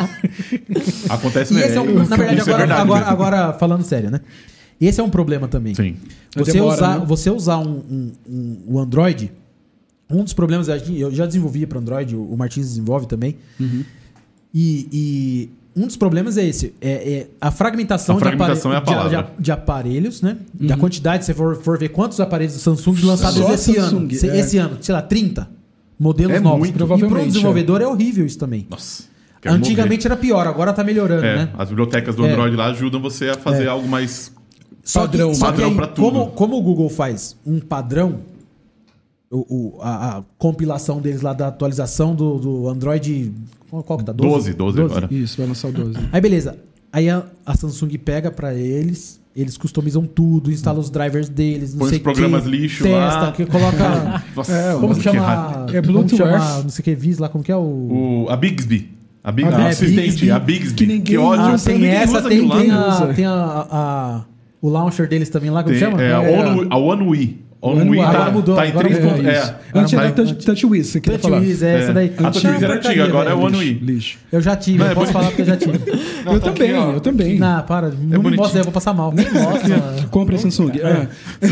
Acontece E esse é um, mesmo. na verdade, Isso é agora, verdade agora, mesmo. agora falando sério, né? Esse é um problema também. Sim. Você Demora, usar, né? você usar um, um, um- o Android, um dos problemas, eu já desenvolvi para Android, o Martins desenvolve também. Uhum. E, e um dos problemas é esse: é, é a fragmentação, A fragmentação de, é a apare- de- palavra. de- de aparelhos, né? Da quantidade, se você for, for ver quantos aparelhos da Samsung lançados Só esse Samsung, ano. Se- é. Esse ano, sei lá, trinta modelos É novos. muito. E para um Provavelmente, desenvolvedor é. horrível isso também. Nossa. quero Antigamente era pior, agora tá melhorando, morrer. É, né? as bibliotecas do É. Android lá ajudam você a fazer algo mais. Só Padrão. que, só que Padrão aí, pra tudo. Como, como o Google faz um padrão, o, o- a, a compilação deles lá da atualização do, do Android. Qual, qual que tá? doze, doze agora. Isso, vai lançar o doze. Aí beleza. Aí a, a Samsung pega pra eles, eles customizam tudo, instalam os drivers deles, não Põe sei os programas que, lixo testa, lá. que coloca. Nossa, É, Como nossa, que que chama? raiva. É como que Bluetooth. chama, não sei o que, Vis lá, como que é o. O, a Bixby. A Big, Ah, a é, assistente, Bixby. a Bixby. Que Que, ninguém ódio. Ah, usa, tem Ninguém essa, usa tem, aquilo lá, tem, né? a, usa. tem a, a- o launcher deles também lá, como Tem- chama? É, a É, One, a One UI. One One UI UI. tá, Agora mudou, tá em agora três mudou. pontos. É É, isso. Antes tá era em- Touch, TouchWiz, você queria falar. TouchWiz, é, essa É. daí. A TouchWiz era antiga, agora é o One UI. Lixo. Eu já tive, Não, eu é posso bonito. falar porque eu já tive. Não, eu tá também, aqui, ó. eu também. Não, para, não me bonitinho. mostra aí, eu vou passar mal. Nossa, Compre a Samsung. É.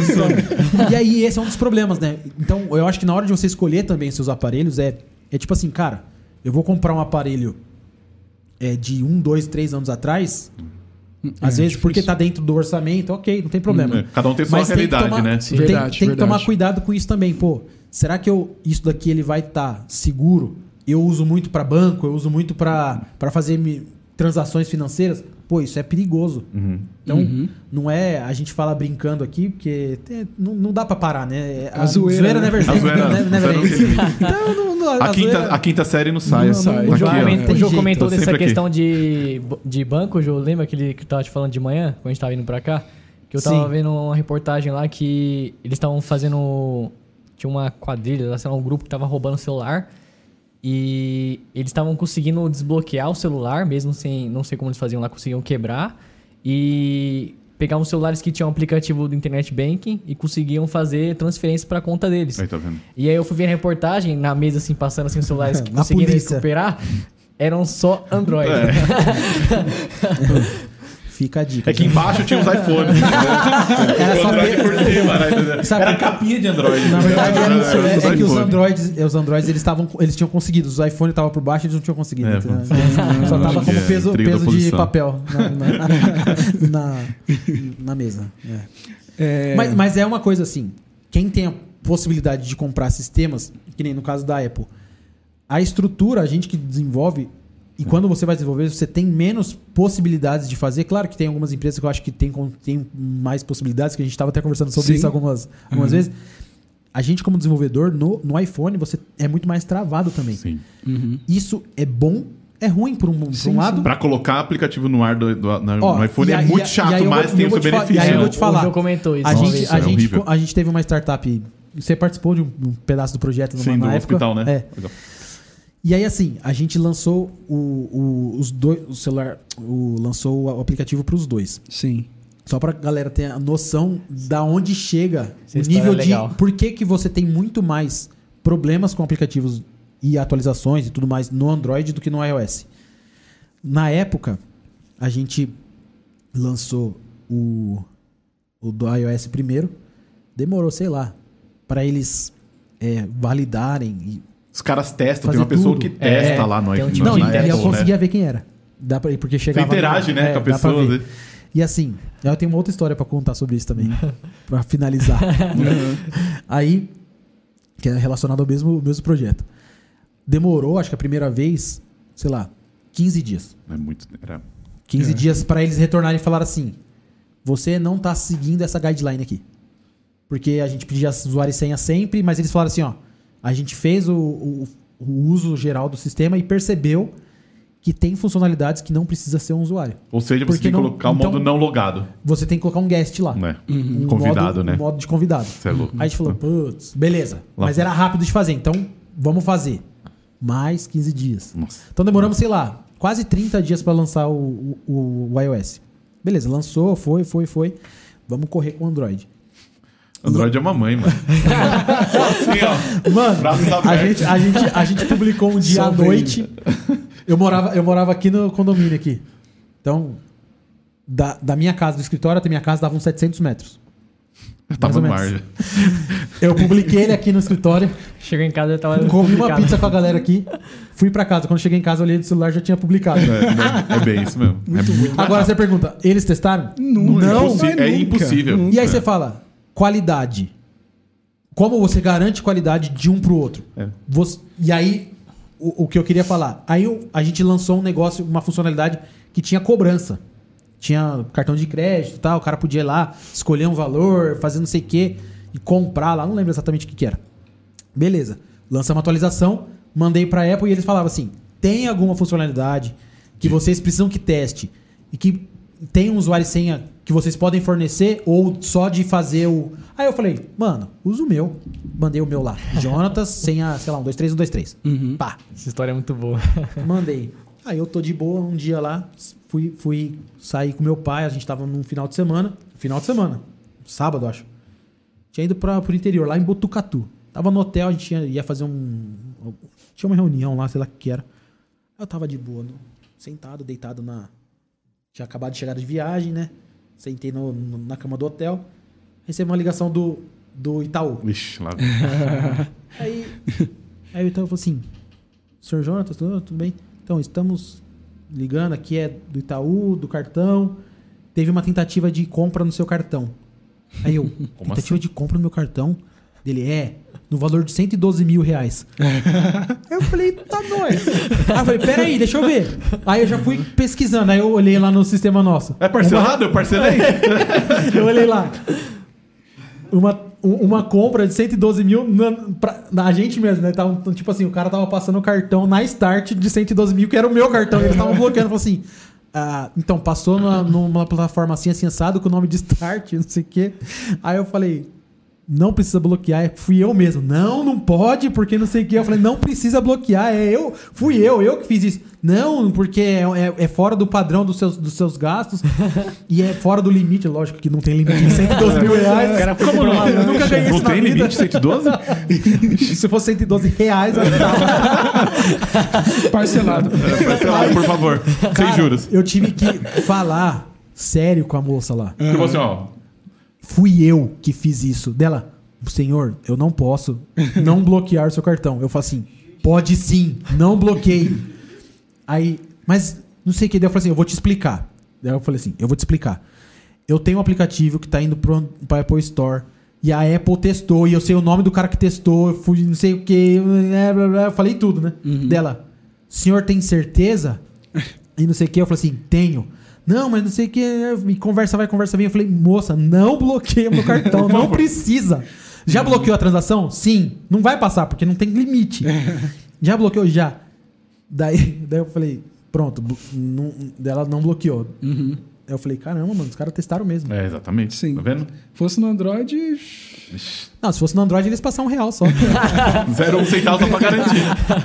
E aí, esse é um dos problemas, né? Então, eu acho que na hora de você escolher também seus aparelhos, é, é tipo assim, cara, eu vou comprar um aparelho é, de um, dois, três anos atrás, às É, vezes porque difícil. tá dentro do orçamento, ok, não tem problema. É, cada um tem sua Mas tem que realidade, tomar- né? Tem, Verdade, tem que verdade. tomar cuidado com isso também, pô. Será que eu, isso daqui ele vai estar seguro? Eu uso muito para banco, eu uso muito para fazer mi- transações financeiras. Pô, isso é perigoso. Uhum. Então, Uhum. não é. A gente fala brincando aqui, porque tem- não, não dá pra parar, né? A zoeira, né? never A zoeira, né? a never zoeira ends. não tem- Então, não, não, A, quinta, zoeira- a quinta série não sai. Não sai. Aqui, O João ó. Realmente tem o Jô jeito, comentou tô dessa sempre aqui. questão de, de banco, Jô. Lembra aquele que eu tava te falando de manhã, quando a gente tava indo pra cá? Que eu tava Sim. vendo uma reportagem lá que eles estavam fazendo. Tinha uma quadrilha, sei lá, um grupo que tava roubando o celular. E eles estavam conseguindo desbloquear o celular, mesmo sem. Não sei como eles faziam lá, conseguiam quebrar. E pegar uns celulares que tinham um aplicativo do Internet Banking e conseguiam fazer transferência pra conta deles. Aí, tá vendo? E aí eu fui ver a reportagem, na mesa assim, passando assim os celulares que Na conseguiram polícia. recuperar, eram só Android. É. Fica a dica. É que embaixo tinha os iPhones. Era o só Android ver- por cima, né? Sabe- Era a capinha de Android. Na verdade, era isso, Era é, dos é que os iPhone. Androids, os Androids eles, tavam, eles tinham conseguido. Os iPhones estavam por baixo, eles não tinham conseguido. É, entendeu? pô. Só tava Acho como que é peso, intriga da peso de oposição. papel na, na, na, na mesa. É. É, Mas, mas é uma coisa assim: quem tem a possibilidade de comprar sistemas, que nem no caso da Apple, a estrutura, a gente que desenvolve, e quando você vai desenvolver, você tem menos possibilidades de fazer. Claro que tem algumas empresas que eu acho que tem, tem mais possibilidades, que a gente estava até conversando sobre Sim. isso algumas, algumas Uhum. vezes. a gente como desenvolvedor, no, no iPhone, você é muito mais travado também. Sim. Uhum. Isso é bom, é ruim por um, por Sim, um lado. Pra colocar aplicativo no ar do, do- na- Ó, no iPhone e é aí- muito e chato, aí eu vou- mas tem eu o seu vou te falar- benefício. e aí eu né? vou te falar. O João comentou isso. A uma gente, vez. a, é gente, horrível. a gente teve uma startup. Você participou de um, um pedaço do projeto numa, Sim, do na época. hospital, né? É. Legal. E aí, assim, a gente lançou o, o, os dois. O celular. O, lançou o aplicativo para os dois. Sim. Só pra galera ter a noção da onde chega Essa o história nível é legal. de. Por que, que você tem muito mais problemas com aplicativos e atualizações e tudo mais no Android do que no iOS. Na época, a gente lançou o, o do iOS primeiro. Demorou, sei lá, para eles é, validarem. E Os caras testam, Fazer tem uma pessoa tudo. que testa É, lá no tem um iPhone. time não, de e na e eu Apple, conseguia né? ver quem era. Dá pra, porque Você chegava interage, no- né, é, com a dá pra pessoa. ver. né? E assim, eu tenho uma outra história pra contar sobre isso também, pra finalizar. Aí, que é relacionado ao mesmo, mesmo projeto. Demorou, acho que a primeira vez, sei lá, quinze dias. É muito. Era... quinze É. dias pra eles retornarem e falar assim: você não tá seguindo essa guideline aqui. Porque a gente pedia usuário e senha sempre, mas eles falaram assim: ó, a gente fez o, o, o uso geral do sistema e percebeu que tem funcionalidades que não precisa ser um usuário. Ou seja, você Porque tem que não- colocar o então- modo não logado. Você tem que colocar um guest lá. Né? Um Convidado, modo, né? Um modo de convidado. Você é louco. Aí a gente falou, putz, beleza. Lá Mas foi. era rápido de fazer, então vamos fazer. Mais quinze dias. Nossa. Então demoramos, sei lá, quase trinta dias para lançar o, o, o iOS. Beleza, lançou, foi, foi, foi. Vamos correr com o Android. Android é uma mãe, mano. Só assim, ó. Mano, Braços a abertos. gente, a, gente, a gente publicou um dia Só à noite. Eu morava, eu morava aqui no condomínio aqui. Então, da, da minha casa, do escritório até minha casa, dava uns setecentos metros. Eu tava ou no menos. mar já. Eu publiquei ele aqui no escritório. Chegou em casa, eu tava. Comi uma publicado. pizza com a galera aqui. Fui pra casa. Quando cheguei em casa, olhei no celular já tinha publicado. É, né? É bem isso mesmo. É muito mais Agora rápido. você pergunta, eles testaram? Não, Não. Impossi- mas é nunca, impossível. nunca. E aí você fala, qualidade. Como você garante qualidade de um pro outro? É. Você- e aí, o, o que eu queria falar. Aí o- a gente lançou um negócio, uma funcionalidade que tinha cobrança. Tinha cartão de crédito e tal. O cara podia ir lá, escolher um valor, fazer não sei o quê, e comprar lá. Não lembro exatamente o que, que era. Beleza. Lançamos uma atualização, mandei pra Apple e eles falavam assim: tem alguma funcionalidade que vocês precisam que teste e que tem um usuário e senha que vocês podem fornecer ou só de fazer o. Aí eu falei, mano, usa o meu. Mandei o meu lá. Jonatas, senha, sei lá, um dois três um dois três. Uhum. Pá, Essa história é muito boa. mandei. Aí eu tô de boa um dia lá, fui, fui sair com meu pai, a gente tava num final de semana. Final de semana, sábado, acho. Tinha ido pra, pro interior, lá em Botucatu. Tava no hotel, a gente ia, ia fazer um. Tinha uma reunião lá, sei lá o que era. Eu tava de boa, no- sentado, deitado na. Tinha acabado de chegar de viagem, né? Sentei no, no- na cama do hotel. Recebi uma ligação do, do Itaú. Ixi, lá. Aí, aí o Itaú falou assim: senhor Jonatas, tudo, tudo bem? Então, estamos ligando, aqui é do Itaú, do cartão. Teve uma tentativa de compra no seu cartão. Aí eu, Como tentativa assim? de compra no meu cartão? Dele é, no valor de cento e doze mil reais. Aí eu falei, tá nóis. Aí eu falei, peraí, deixa eu ver. Aí eu já fui pesquisando, aí eu olhei lá no sistema nosso. É parcelado? Eu parcelei. Eu olhei lá. Uma, um- uma compra de cento e doze mil na, pra, na gente mesmo, né? Tava, tipo assim, o cara tava passando o cartão na Start de cento e doze mil, que era o meu cartão. E eles estavam bloqueando. Falou assim: ah, então, passou numa, numa plataforma assim, assim, assado, com o nome de Start, não sei o quê. Aí eu falei: não precisa bloquear, fui eu mesmo. Não, não pode, porque não sei o quê. Eu falei: não precisa bloquear, é eu, fui eu, eu que fiz isso. Não, porque é, é- é fora do padrão dos seus, dos seus gastos e é fora do limite, lógico que não tem limite de cento e doze mil reais. O cara foi Como comprar não? uma Eu nunca ganhei Não isso na tem vida. limite cento e doze? Se fosse cento e doze reais, eu tava. Parcelado. É, parcelado, por favor. Sem Cara, juros. eu tive que falar sério com a moça lá. Tipo assim, ó. Fui eu que fiz isso. Dela, senhor, eu não posso não bloquear seu cartão. Eu falo assim, pode sim, não bloqueie. Aí, mas não sei o que. Daí eu falei assim, eu vou te explicar. Daí eu falei assim, eu vou te explicar. Eu tenho um aplicativo que tá indo pro, pra Apple Store e a Apple testou e eu sei o nome do cara que testou, eu fui não sei o que, blá, blá, eu falei tudo, né? Dela, senhor tem certeza? E não sei o que, eu falei assim, tenho. Não, mas não sei o que, e conversa vai, conversa vem. Eu falei, moça, não bloqueia meu cartão, não precisa. Já bloqueou a transação? Sim. Não vai passar, porque não tem limite. Já bloqueou? Já. Daí, daí eu falei, pronto, não, ela não bloqueou. Uhum. Aí eu falei, caramba, mano, os caras testaram mesmo. É, exatamente. Sim. Tá vendo? Fosse no Android... Não, se fosse no Android, eles passaram um real só. Zero um centavo só pra garantir.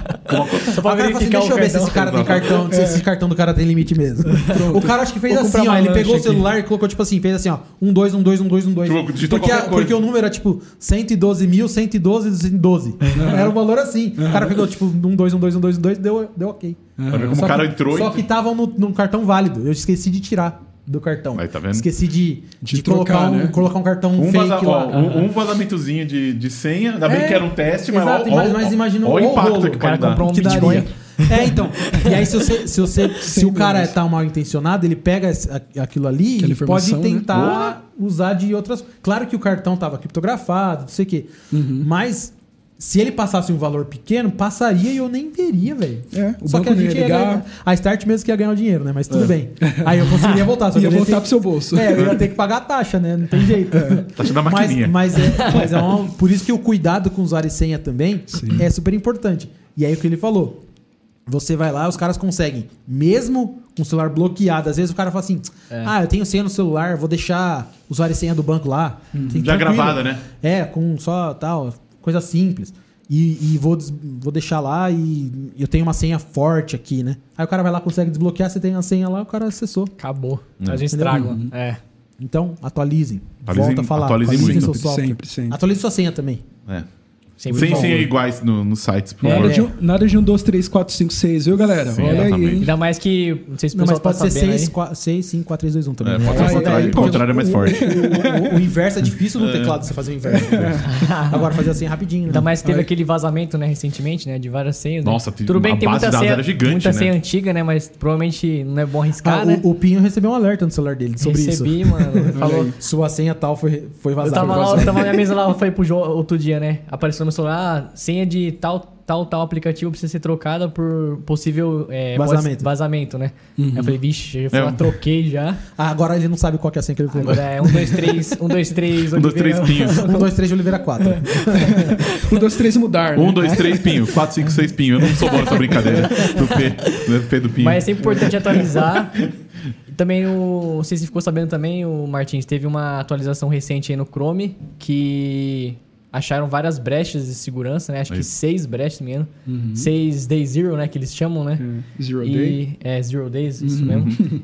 Só pra Agora eu falei assim, verificar deixa o eu ver se esse cara tem cartão, se esse cartão do cara tem limite mesmo. O cara acho que fez Vou assim, comprar ó. uma Ele lancha pegou o aqui. celular e colocou, tipo assim, fez assim, ó. um, dois, um, dois, um, dois, um, dois. Tipo, digitou Porque, a- qualquer coisa. porque o número era tipo cento e doze mil, cento e doze, cento e doze. Era um valor assim. O cara pegou, tipo, um, dois, um, dois, um, dois, um, dois, deu, deu ok. Pra ver como Só o cara que- entrou Só e... que estavam no, no cartão válido. Eu esqueci de tirar do cartão. Aí, tá vendo? Esqueci de, De de trocar, colocar, um, né? colocar um cartão Um, fake vaza... lá. ó, um, um vazamentozinho de, de senha. Ainda bem É, que era um teste, mas exato, ó, mas- ó, mas ó, imagina ó o o impacto rolo. que O cara pode dar. comprou um que Bitcoin. daria. É, então. E aí, se você, se, você, se o cara tá mal intencionado, ele pega esse- a- aquilo ali Aquela e pode informação, né? tentar usar de outras. Claro que o cartão tava criptografado, não sei o quê. Uhum. Mas se ele passasse um valor pequeno, passaria e eu nem veria, velho. É, o Só banco que a não ia gente ia ligar. ganhar. A Start mesmo que ia ganhar o dinheiro, né? Mas tudo bem. Aí eu conseguiria voltar. Só que Ia eu voltar ter- pro seu bolso. É, eu ia ter que pagar a taxa, né? Não tem jeito. Taxa da Mas, maquininha. mas é, mas é uma- por isso que o cuidado com usuário e senha também é super importante. E aí o que ele falou. Você vai lá, os caras conseguem, mesmo com o celular bloqueado, às vezes o cara fala assim: ah, eu tenho senha no celular, vou deixar o usuário e senha do banco lá. Assim, Já tranquilo. gravada, né? É, com só tal, coisa simples. E, e vou, des- vou deixar lá e eu tenho uma senha forte aqui, né? Aí o cara vai lá, consegue desbloquear, você tem a senha lá, o cara acessou. Acabou. É. A gente estraga. É. Então, atualizem. Atualizem- Volta a falar. atualizem atualizem muito. seu software. Sempre, sempre. Atualize sua senha também. É. Sempre Sem bom. senha iguais no- nos sites, por É, favor. Nada, de um, nada de um, dois, três, quatro, cinco, seis, viu, galera? Sim, Olha aí, exatamente. hein? Ainda mais que. Não sei se o Não, mas pessoal tá pode ser sabendo seis, aí. quatro, seis, cinco, quatro, três, dois, um também. É, pode ser Aí- o contrário, aí- o contrário é mais o- forte. O, o- o inverso é difícil no teclado você fazer o inverso. Agora fazer assim rapidinho. Ainda Né? mais que teve Aí- aquele vazamento, né, recentemente, né, de várias senhas. né? Nossa, tem- Tudo bem a que tem base muita de dados senha, era gigante, muita né? senha antiga, né, mas provavelmente não é bom arriscar, Ah, né? o, o Pinho recebeu um alerta no celular dele sobre Recebi, isso. mano. Ele falou. Sua senha tal foi, foi Eu vazada. tava Foi lá, vazada. eu tava na minha mesa lá, eu falei pro João outro dia, né? Apareceu no meu celular, ah, senha de tal, tal, tal aplicativo precisa ser trocada por possível é, Vazamento. pode- vazamento, né? Aí eu falei, vixe, eu fui É. lá, troquei já. Ah, agora ele não sabe qual que é a senha que ele colocou. Agora é um, dois, três, um, dois, três, Um, dois, três, Oliveira. pinho. Um, dois, três de Oliveira quatro. Um, dois, três e mudar, né? Um, dois, três, pinho. Quatro, cinco, seis, pinho. Eu não sou bom nessa brincadeira do P, do P do pinho. Mas é sempre importante atualizar. E também, o, não sei se ficou sabendo também, o Martins, teve uma atualização recente aí no Chrome que acharam várias brechas de segurança, né? Acho que Isso. seis brechas, se não me engano. Seis day zero, né? Que eles chamam, né? É, Zero e, Day. É, zero days, isso mesmo.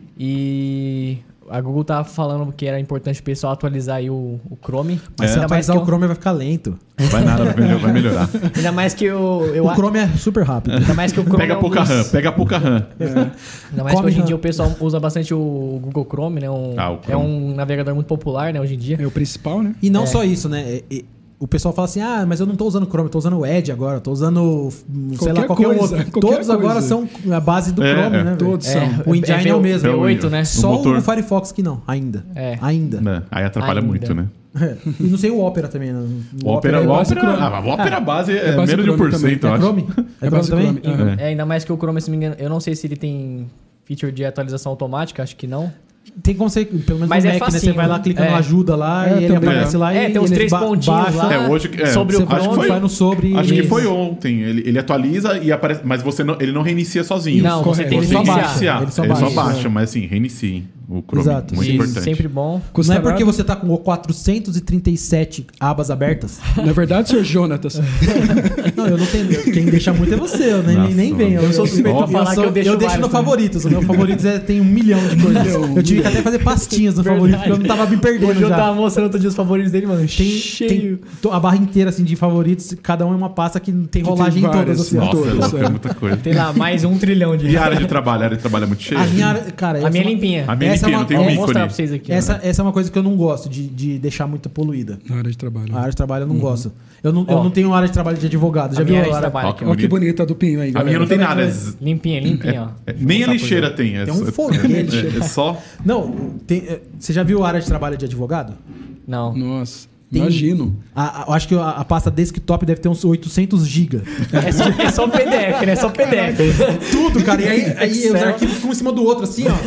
E a Google tava falando que era importante o pessoal atualizar aí o, o Chrome. Mas se ainda, mais que atualizar eu, o Chrome vai ficar lento. Vai nada, vai melhorar. Vai melhorar. ainda mais que eu... eu O Chrome é super rápido. Ainda mais que o Chrome Pega é um pouca dos- RAM, pega pouca RAM. Ainda mais que Come hoje em RAM. dia o pessoal usa bastante o Google Chrome, né? Um- Ah, o é Chrome. um navegador muito popular, né? Hoje em dia. É o principal, né? E não É. só isso, né? É- é- o pessoal fala assim, ah, mas eu não tô usando Chrome, eu tô usando o Edge agora, eu tô usando, sei Qualquer lá, qualquer coisa, outro. qualquer Todos agora coisa. são a base do É, Chrome, é. né? velho? Todos são. O engine é o mesmo. V oito, né? Só motor. o Firefox que não, ainda. É. Ainda. É, aí atrapalha Ainda. muito, né? É. E não sei o Opera também, né? O Opera, é o base Opera, Chrome. ah, o Opera base é, É base menos de um Chrome por cento, também. eu É acho. Chrome? É É Chrome base também? Chrome, aham. É, ainda mais que o Chrome, se não me engano, eu não sei se ele tem feature de atualização automática, acho que não. Tem como você, pelo menos Mas no é Mac, né? Você facinho, vai lá, né? clica É. no ajuda lá É, e ele também. aparece lá É, e tem uns ele três ba- pontinhos baixa, lá. É, hoje, é, Sobre o acho que Chrome, foi, vai no sobre Acho e- que foi ontem. Ele, ele atualiza e aparece, mas você não, ele não reinicia sozinho. Não, você Correto. tem que Ele só iniciar. baixa. Iniciar. Ele só Ele só baixa. baixa, mas assim, reinicie o Chrome. Exato. Muito Sim, importante. sempre bom. Custa Não é porque nada. você tá com quatrocentos e trinta e sete abas abertas. Na verdade, senhor Jonatas. Não, eu não tenho. Quem deixa muito é você, eu nem, Nossa, nem vem. mano. Eu, sou suspeito pra falar que eu deixo Eu deixo vários no também. favoritos. O meu favoritos é, tem um milhão de coisas. Eu tive que até fazer pastinhas no Verdade. favorito, porque eu não tava me perdendo Hoje eu já. tava mostrando outro dia os favoritos dele, mano. Tem, cheio. tem to- a barra inteira assim, de favoritos, cada um é uma pasta que tem tem rolagem em todas. várias, Assim, ó. Nossa, é todas, louco, é. é muita coisa. Tem lá mais um trilhão de... E a área de trabalho? A área de trabalho é muito cheia? A minha, cara, A essa minha é é uma- limpinha. A minha Essa é limpinha, uma- não tem é, um Vou ícone. mostrar pra vocês aqui. Essa, ó. essa é uma coisa que eu não gosto, de, de deixar muito poluída. Na área de trabalho. A área de trabalho eu não gosto. Eu não, eu Ó. não tenho área de trabalho de advogado. Já A viu minha a área de área? trabalho Ó, aqui, que ó. Olha que bonita a do Pinho aí, A galera. minha não tem nada. É, Limpinha, limpinha, ó. é, nem a lixeira tem. É, Tem um é- foguete. é- é só... Não, tem, é, você já viu a área de trabalho de advogado? Não. Nossa, Tem- imagino. A- a- eu acho que a, a pasta desktop deve ter uns oitocentos gigas. É só, é só P D F, né? É só P D F. Tudo, cara. E aí, aí os Excel. arquivos ficam um em cima do outro, assim, ó.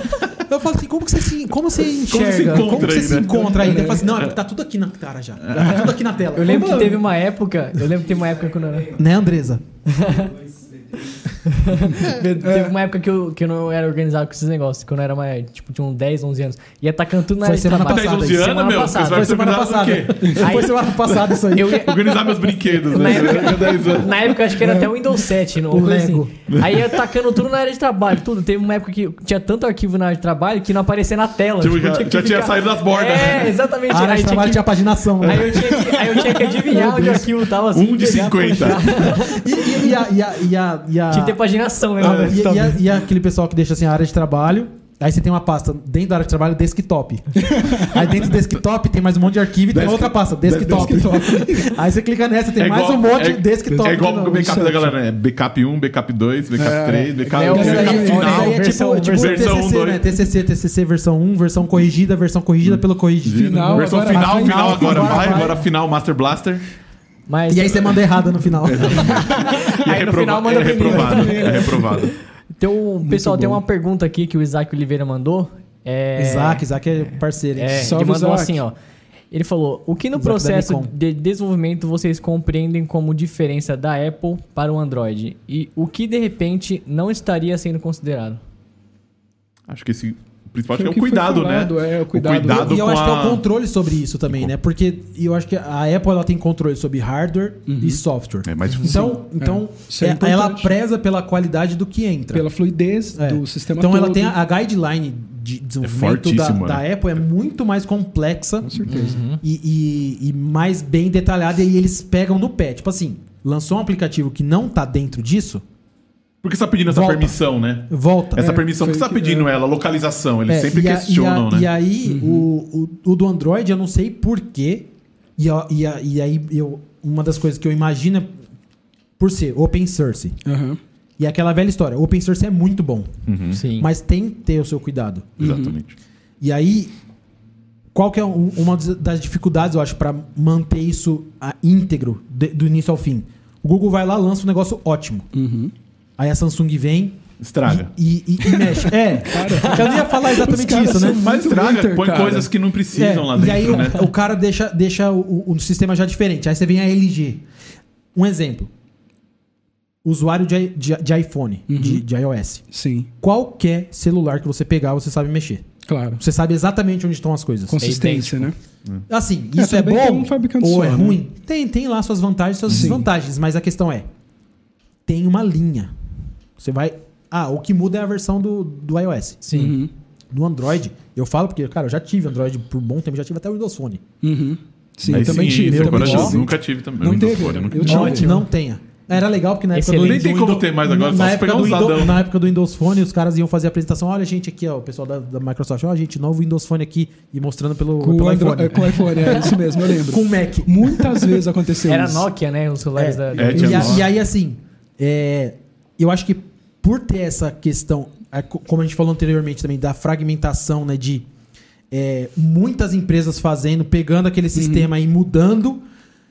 Eu falo assim, como que você se, como você enxerga? se encontra Como que você aí, se né? encontra aí? Ele fala assim, não, é porque tá tudo aqui na cara já. Tá tudo aqui na tela. Eu lembro que Mano, teve uma época. Eu lembro que teve uma época quando eu era. Né, Andresa? Teve uma época que eu, que eu não era organizado com esses negócios, quando eu era mais, tipo, tinha uns dez, onze anos. Ia tacando tudo na Foi área de semana trabalho. passada. dez, onze Semana anos, meu. passada. Você vai Foi semana organizar passada. o quê? Foi semana passada isso aí. Eu ia- Organizar meus brinquedos, Na né? época- dez anos. Na época, acho que era até o Windows sete, não? O Uma coisa Lego. assim. Aí ia tacando tudo na área de trabalho, tudo. Teve uma época que tinha tanto arquivo na área de trabalho que não aparecia na tela. Tipo, Tipo, já- tinha que já tinha saído das bordas. É, exatamente. A área Aí de tinha trabalho que- tinha paginação. né? Aí eu tinha que, aí eu tinha que adivinhar onde o arquivo tava. assim, Um de pegar, cinquenta. puxar. E, e, e, a, e, a, e, a, e a... Tinha que ter paginação, né? Ah, e, e, a- e aquele pessoal que deixa assim a área de trabalho, aí você tem uma pasta dentro da área de trabalho, desktop. Aí dentro do desktop tem mais um monte de arquivo e tem Desk- outra pasta, desktop. Aí você clica nessa, tem É mais igual- um monte é- de desktop. É igual de o novo. backup da galera, né? Backup um, backup dois, backup É. três, backup, É o- backup Isso aí, isso final. aí é versão- tipo, tipo versão T C C, um, né? dois. T C C, T C C versão um, versão corrigida, versão corrigida pelo corrigido. Final, Versão agora final, vai. final agora Agora vai, vai. agora final Master Blaster. Mas, E aí você manda errada no final. E é, Aí no reprova- final manda é primeiro. reprovado. É reprovado. Então, pessoal, tem bom. uma pergunta aqui que o Isaac Oliveira mandou. É... Isaac, Isaac é parceiro. hein? É, Salve, ele mandou Isaac. assim, ó. Ele falou: o que no Isaac da processo Nikon. de desenvolvimento vocês compreendem como diferença da Apple para o Android? E o que de repente não estaria sendo considerado? Acho que esse o principal Foi acho o que é o que foi cuidado, falado, né? é, o cuidado. cuidado E eu com acho que é a- o controle sobre isso também, né? Porque eu acho que a Apple ela tem controle sobre hardware e software. É mais difícil. Então, então Isso é é- importante. ela preza pela qualidade do que entra. Pela fluidez É. do sistema Então todo. ela tem a, a guideline de desenvolvimento da, fortíssimo, da né? Apple é muito mais complexa Com certeza. e, e- e mais bem detalhada, e aí eles pegam no pé. Tipo assim, lançou um aplicativo que não tá dentro disso, Por que você tá pedindo essa Volta. permissão, né? volta. Essa É, permissão, por que você tá foi que- pedindo ela? Localização. Eles É, sempre e a- questionam, e a- né? E aí, o, o, o do Android, eu não sei porquê. E, a- e, a- e aí, eu, uma das coisas que eu imagino é por ser open source. Aham. E é aquela velha história, open source é muito bom, Uhum. Sim. mas tem que ter o seu cuidado. Exatamente. E aí, qual que é um- uma das dificuldades, eu acho, para manter isso ah, íntegro, de- do início ao fim? O Google vai lá, lança um negócio ótimo. Uhum. Aí a Samsung vem Estraga. e, e- e mexe. É, eu não ia falar exatamente Os caras isso, né? são Mas muito estraga, hater, põe cara. coisas que não precisam É, lá e dentro, aí o, né? o cara deixa, deixa o, o sistema já diferente. Aí você vem a L G. Um exemplo. Usuário de, i- de, de iPhone, Uhum. de, de iOS. Sim, Qualquer celular que você pegar, você sabe mexer. claro. Você sabe exatamente onde estão as coisas. Consistência, né? Assim, É, isso é, tudo bem que é bom um fabricante ou só, é né? ruim? Tem, tem lá suas vantagens e suas Sim. desvantagens, mas a questão é, tem uma linha. Você vai... Ah, o que muda é a versão do, do iOS. Sim. Uhum. No Android, eu falo porque, cara, eu já tive Android por um bom tempo, já tive até o Windows Phone. Uhum. Sim, Aí também sim, tive. isso é também corajoso. tive. Nunca tive também. Não Windows teve, Phone, nunca eu tive. Não, tive. não tenha. Era legal porque na época Excelente. do Nem tem como ter mais agora, na só se época pegar do um Windows, usadão. Na época do Windows Phone, os caras iam fazer a apresentação. Olha, gente, aqui, ó, o pessoal da, da Microsoft. Ó, gente, novo Windows Phone aqui. E mostrando pelo, Com pelo o Andro- iPhone. é, com o iPhone, é isso mesmo, eu lembro. Com o Mac. Muitas vezes aconteceu Era isso. Nokia, né? Os celulares da. É, E, tinha a- Nokia. e aí, assim, é, eu acho que por ter essa questão, é, co- como a gente falou anteriormente também, da fragmentação, né, de é, muitas empresas fazendo, pegando aquele sistema e mudando,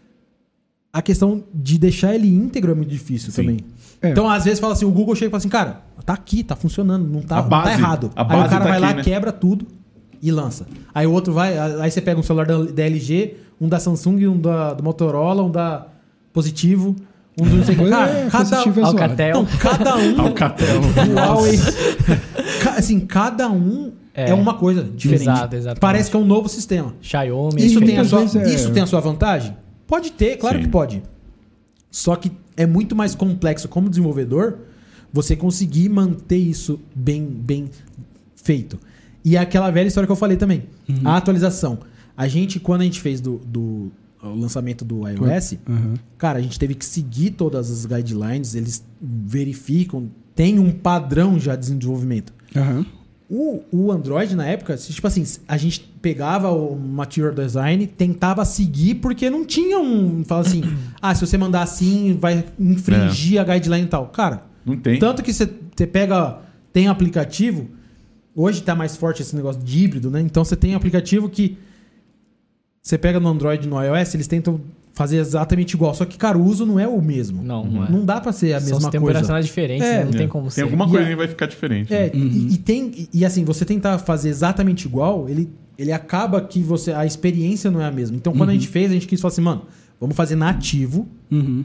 a questão de deixar ele íntegro é muito difícil Sim. também. É. Então, às vezes, fala assim, o Google chega e fala assim, cara, tá aqui, tá funcionando, não tá, A não base- tá errado. a Aí base o cara tá vai aqui, lá, né? quebra tudo e lança. Aí o outro vai, aí você pega um celular da, da L G, um da Samsung, um da, do Motorola, um da Positivo, um do não sei o que. É, Cara, cada, Positivo é zoado. Alcatel. então, cada um. Alcatel. Huawei. Ca- assim, cada um é, É. uma coisa diferente. Exato, exatamente. Parece que é um novo sistema. Xiaomi. Isso, E tem a, muitas sua, vezes é- isso tem a sua vantagem? Pode ter, claro Sim. que pode. Só que é muito mais complexo como desenvolvedor você conseguir manter isso bem, bem feito. E é aquela velha história que eu falei também. A atualização. A gente, quando a gente fez do, do o lançamento do iOS, Uhum. cara, a gente teve que seguir todas as guidelines, eles verificam, tem um padrão já de desenvolvimento. Aham. O, o Android, na época, se, tipo assim, a gente pegava o Material Design, tentava seguir, porque não tinha um... Fala assim, ah, se você mandar assim, vai infringir a guideline e tal. Cara, Não tem. tanto que você você pega... Tem aplicativo... Hoje tá mais forte esse negócio de híbrido, né? Então você tem aplicativo que... Você pega no Android e no iOS, eles tentam fazer exatamente igual. Só que, cara, o uso não é o mesmo. Não, não é. Não dá pra ser a São mesma sistemas coisa. operacionais diferentes, É. né? Não É. tem como ser. Tem alguma E coisa a- que vai ficar diferente. É, né? e, e tem e, e assim, você tentar fazer exatamente igual, ele, ele acaba que você a experiência não é a mesma. Então, quando a gente fez, a gente quis falar assim, mano, vamos fazer nativo. Uhum.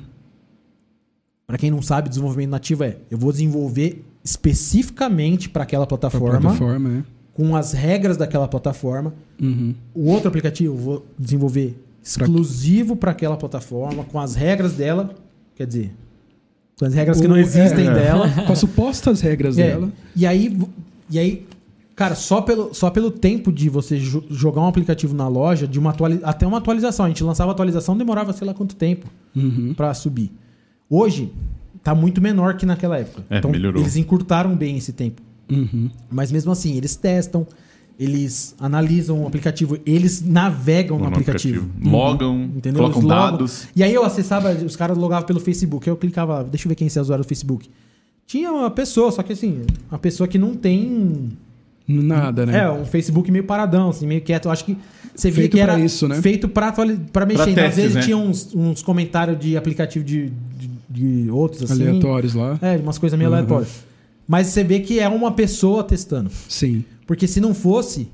Pra quem não sabe, desenvolvimento nativo é, eu vou desenvolver especificamente para aquela Pra plataforma, plataforma, é. com as regras daquela plataforma. Uhum. O outro aplicativo eu vou desenvolver exclusivo para aquela plataforma, com as regras dela, quer dizer, com as regras que não O- existem é. dela. Com as supostas regras É, dela. E aí, e aí, cara, só pelo, só pelo tempo de você jo- jogar um aplicativo na loja, de uma atuali- até uma atualização. A gente lançava a atualização, demorava sei lá quanto tempo Uhum. para subir. Hoje, tá muito menor que naquela época. É, então, melhorou. eles encurtaram bem esse tempo. Uhum. Mas mesmo assim, eles testam, eles analisam o aplicativo, eles navegam no, No aplicativo. Logam, Entendeu? colocam Eles logam. dados. E aí eu acessava, os caras logavam pelo Facebook. Eu clicava, deixa eu ver quem é o usuário do Facebook. Tinha uma pessoa, só que assim, uma pessoa que não tem. Nada, né? É, um Facebook meio paradão, assim, meio quieto. Eu acho que você via Feito que era pra isso, né? feito pra, atuali- pra mexer. Pra Então, às testes, vezes né? tinha uns, uns comentários de aplicativo de, de, de outros, assim. Aleatórios lá. É, umas coisas meio Uhum. aleatórias. Mas você vê que é uma pessoa testando. Sim. Porque se não fosse,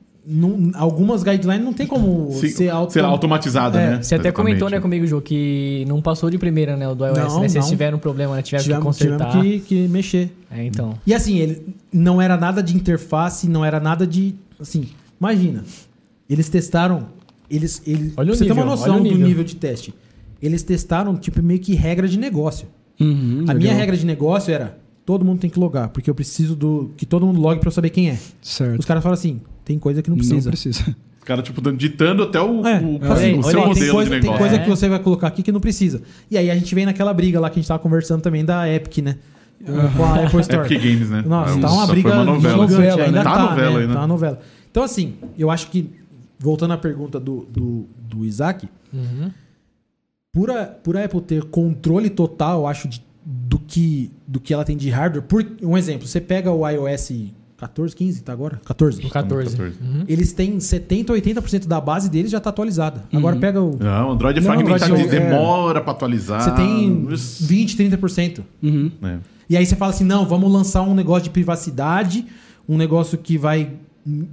não- algumas guidelines não tem como Se- ser auto... Sei lá, automatizada, É, né? Você até comentou, né, Exatamente. comigo, Jô, que não passou de primeira, né, o do iOS, Não, né? Vocês não. tiveram um problema, né? Tiveram tivemos, que consertar. tivemos que, que mexer. É, então. E assim, ele não era nada de interface, não era nada de... Assim, imagina. Eles testaram... Eles, eles, Olha o pra você ter nível, uma noção olha o do nível. nível de teste. Eles testaram, tipo, meio que regra de negócio. Uhum, A legal. minha regra de negócio era... Todo mundo tem que logar, porque eu preciso do que todo mundo logue pra eu saber quem é. Certo. Os caras falam assim, tem coisa que não precisa. Não precisa. Os caras, tipo, dando- ditando até o, É, o, fala assim, o olha seu aí, modelo tem coisa, de tem negócio. coisa É. que você vai colocar aqui que não precisa. E aí a gente vem naquela briga lá que a gente tava conversando também da Epic, né? Com a Apple Store. Epic Games, né? Nossa, É, tá uma só briga foi uma novela. gigante, Novela, ainda né? Tá tá, novela né? ainda. Tá uma novela. Então assim, eu acho que, voltando à pergunta do, do, do Isaac, Uhum. por a, por a Apple ter controle total, eu acho, de, do, que, do que ela tem de hardware. Por, um exemplo, você pega o iOS catorze, quinze, tá agora? catorze. No catorze. catorze. Uhum. Eles têm setenta, oitenta por cento da base deles já tá atualizada. Agora pega o... Não, o Android é Não, fragmentado, Android é- demora pra atualizar. Você tem Isso. vinte, trinta por cento. Uhum. É. E aí você fala assim, não, vamos lançar um negócio de privacidade, um negócio que vai hum,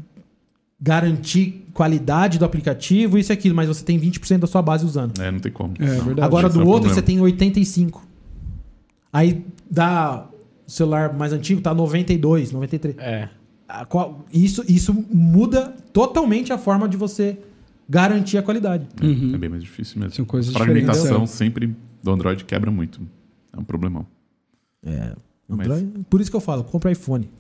garantir qualidade do aplicativo, isso e aquilo, mas você tem vinte por cento da sua base usando. É, não tem como. É, Não. verdade. Agora Esse do é o outro problema. você tem oitenta e cinco. Aí dá o celular mais antigo, tá noventa e dois, noventa e três. É. A qual- Isso, isso muda totalmente a forma de você garantir a qualidade. Uhum. É bem mais difícil mesmo. São coisas A fragmentação diferentes, sempre do Android quebra muito. É um problemão. É. Mas- Android- Por isso que eu falo, compra iPhone.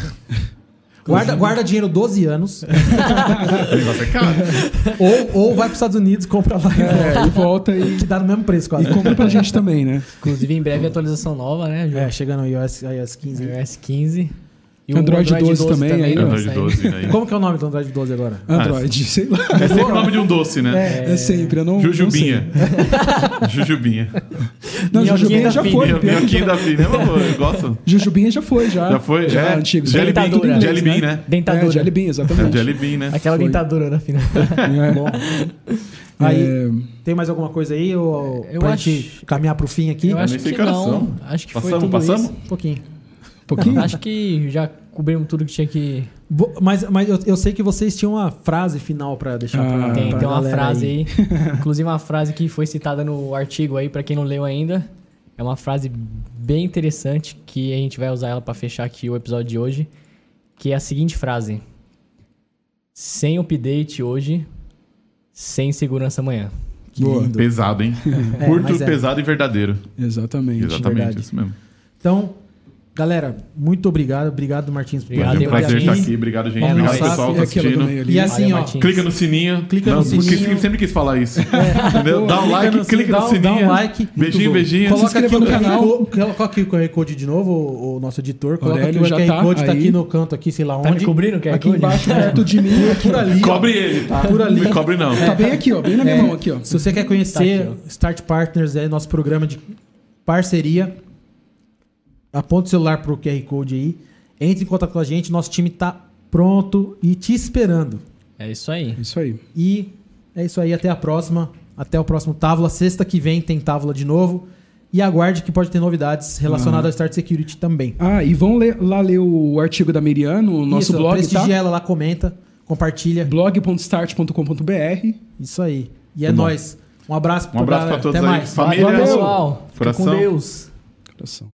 Guarda, guarda dinheiro doze anos, Nossa, é caro. ou, ou vai para os Estados Unidos, compra lá É, e volta e, que dá no mesmo preço, quase. e compra pra gente também, né? Inclusive, em breve, atualização nova, né, Jô? É, chegando no iOS, iOS quinze. iOS quinze. E o Android doze também, aí, vai ó. Android sair. doze, né? Como que é o nome do Android doze agora? Android, sei lá. É sempre o nome de um doce, né? É, sempre, eu não. Jujubinha. Jujubinha. Não, sei. Não, Minhoquinha Jujubinha da já Fini, foi. Minha- pior que Minhoquinho já- da filha. Eu gosto. Jujubinha já foi, já. Já foi? Já, é. antigo. Jelly Bean, Dentadura. Tudo em Jelly inglês, Bean, né? né? Dentadura. É, Jelly Bean, É exatamente. Jelly Bean, né? Aquela Foi. dentadura na final. É. Bom. Aí, É, tem mais alguma coisa aí? Ou, Eu pra acho- gente caminhar pro fim aqui? Eu nem acho sei que que horas não. são. Acho que foi Passamos, tudo passamos? isso. Um pouquinho. um pouquinho? Acho que já cobrimos tudo que tinha que... Vou- mas mas eu, eu sei que vocês tinham uma frase final pra deixar Ah, pra, Tem, pra tem uma galera frase aí. Inclusive uma frase que foi citada no artigo aí, pra quem não leu ainda. É uma frase bem interessante que a gente vai usar ela pra fechar aqui o episódio de hoje. Que é a seguinte frase. Sem update hoje, sem segurança amanhã. Que Boa. lindo. Pesado, hein? É, Curto, mas é. pesado e verdadeiro. Exatamente. Exatamente, verdade. isso mesmo. Então, galera, muito obrigado. Obrigado, Martins, por Obrigado, Foi um vir prazer aqui. estar aqui. Obrigado, gente. É, Obrigado, nossa. pessoal, que E tá aquela do assistindo. meio ali. E assim, Valeu, ó, Martins. Clica no sininho. Clica no Não, porque sininho. sempre, sempre quis falar isso. Entendeu? Dá um like, clica dá, no um- sininho. dá um like. Beijinho, beijinho. Coloca Se aqui inscreva o no canal. Q R Code- Coloca aqui o Q R Code de novo, o, o nosso editor. Coloca Aurélio aqui o já Q R tá Code, tá aí. aqui no canto, aqui, sei lá Tá me onde. cobrindo o Q R Aqui Code? embaixo, perto de mim, aqui. Por ali. ó. Cobre ele, tá? Por ali. Não cobre não. Tá bem aqui, ó. Bem na minha É, mão aqui, ó. Se você quer conhecer Tá aqui, Start Partners, é nosso programa de parceria, aponta o celular pro Q R Code aí, entre em contato com a gente, nosso time tá pronto e te esperando. É isso aí. Isso aí. E é isso aí, até a próxima. Até o próximo Távola. Sexta que vem tem Távola de novo. E aguarde que pode ter novidades relacionadas Ah. ao Start Security também. Ah, e vão ler- lá ler o artigo da Miriano, o nosso Isso, blog, prestigia tá? ela lá, comenta, compartilha. blog ponto start ponto com ponto b r. Isso aí. E é Muito bom. nóis. Um abraço Um abraço pra galera. todos Até aí. mais. Família. Valeu, pessoal. Fica com Coração. Deus. Coração.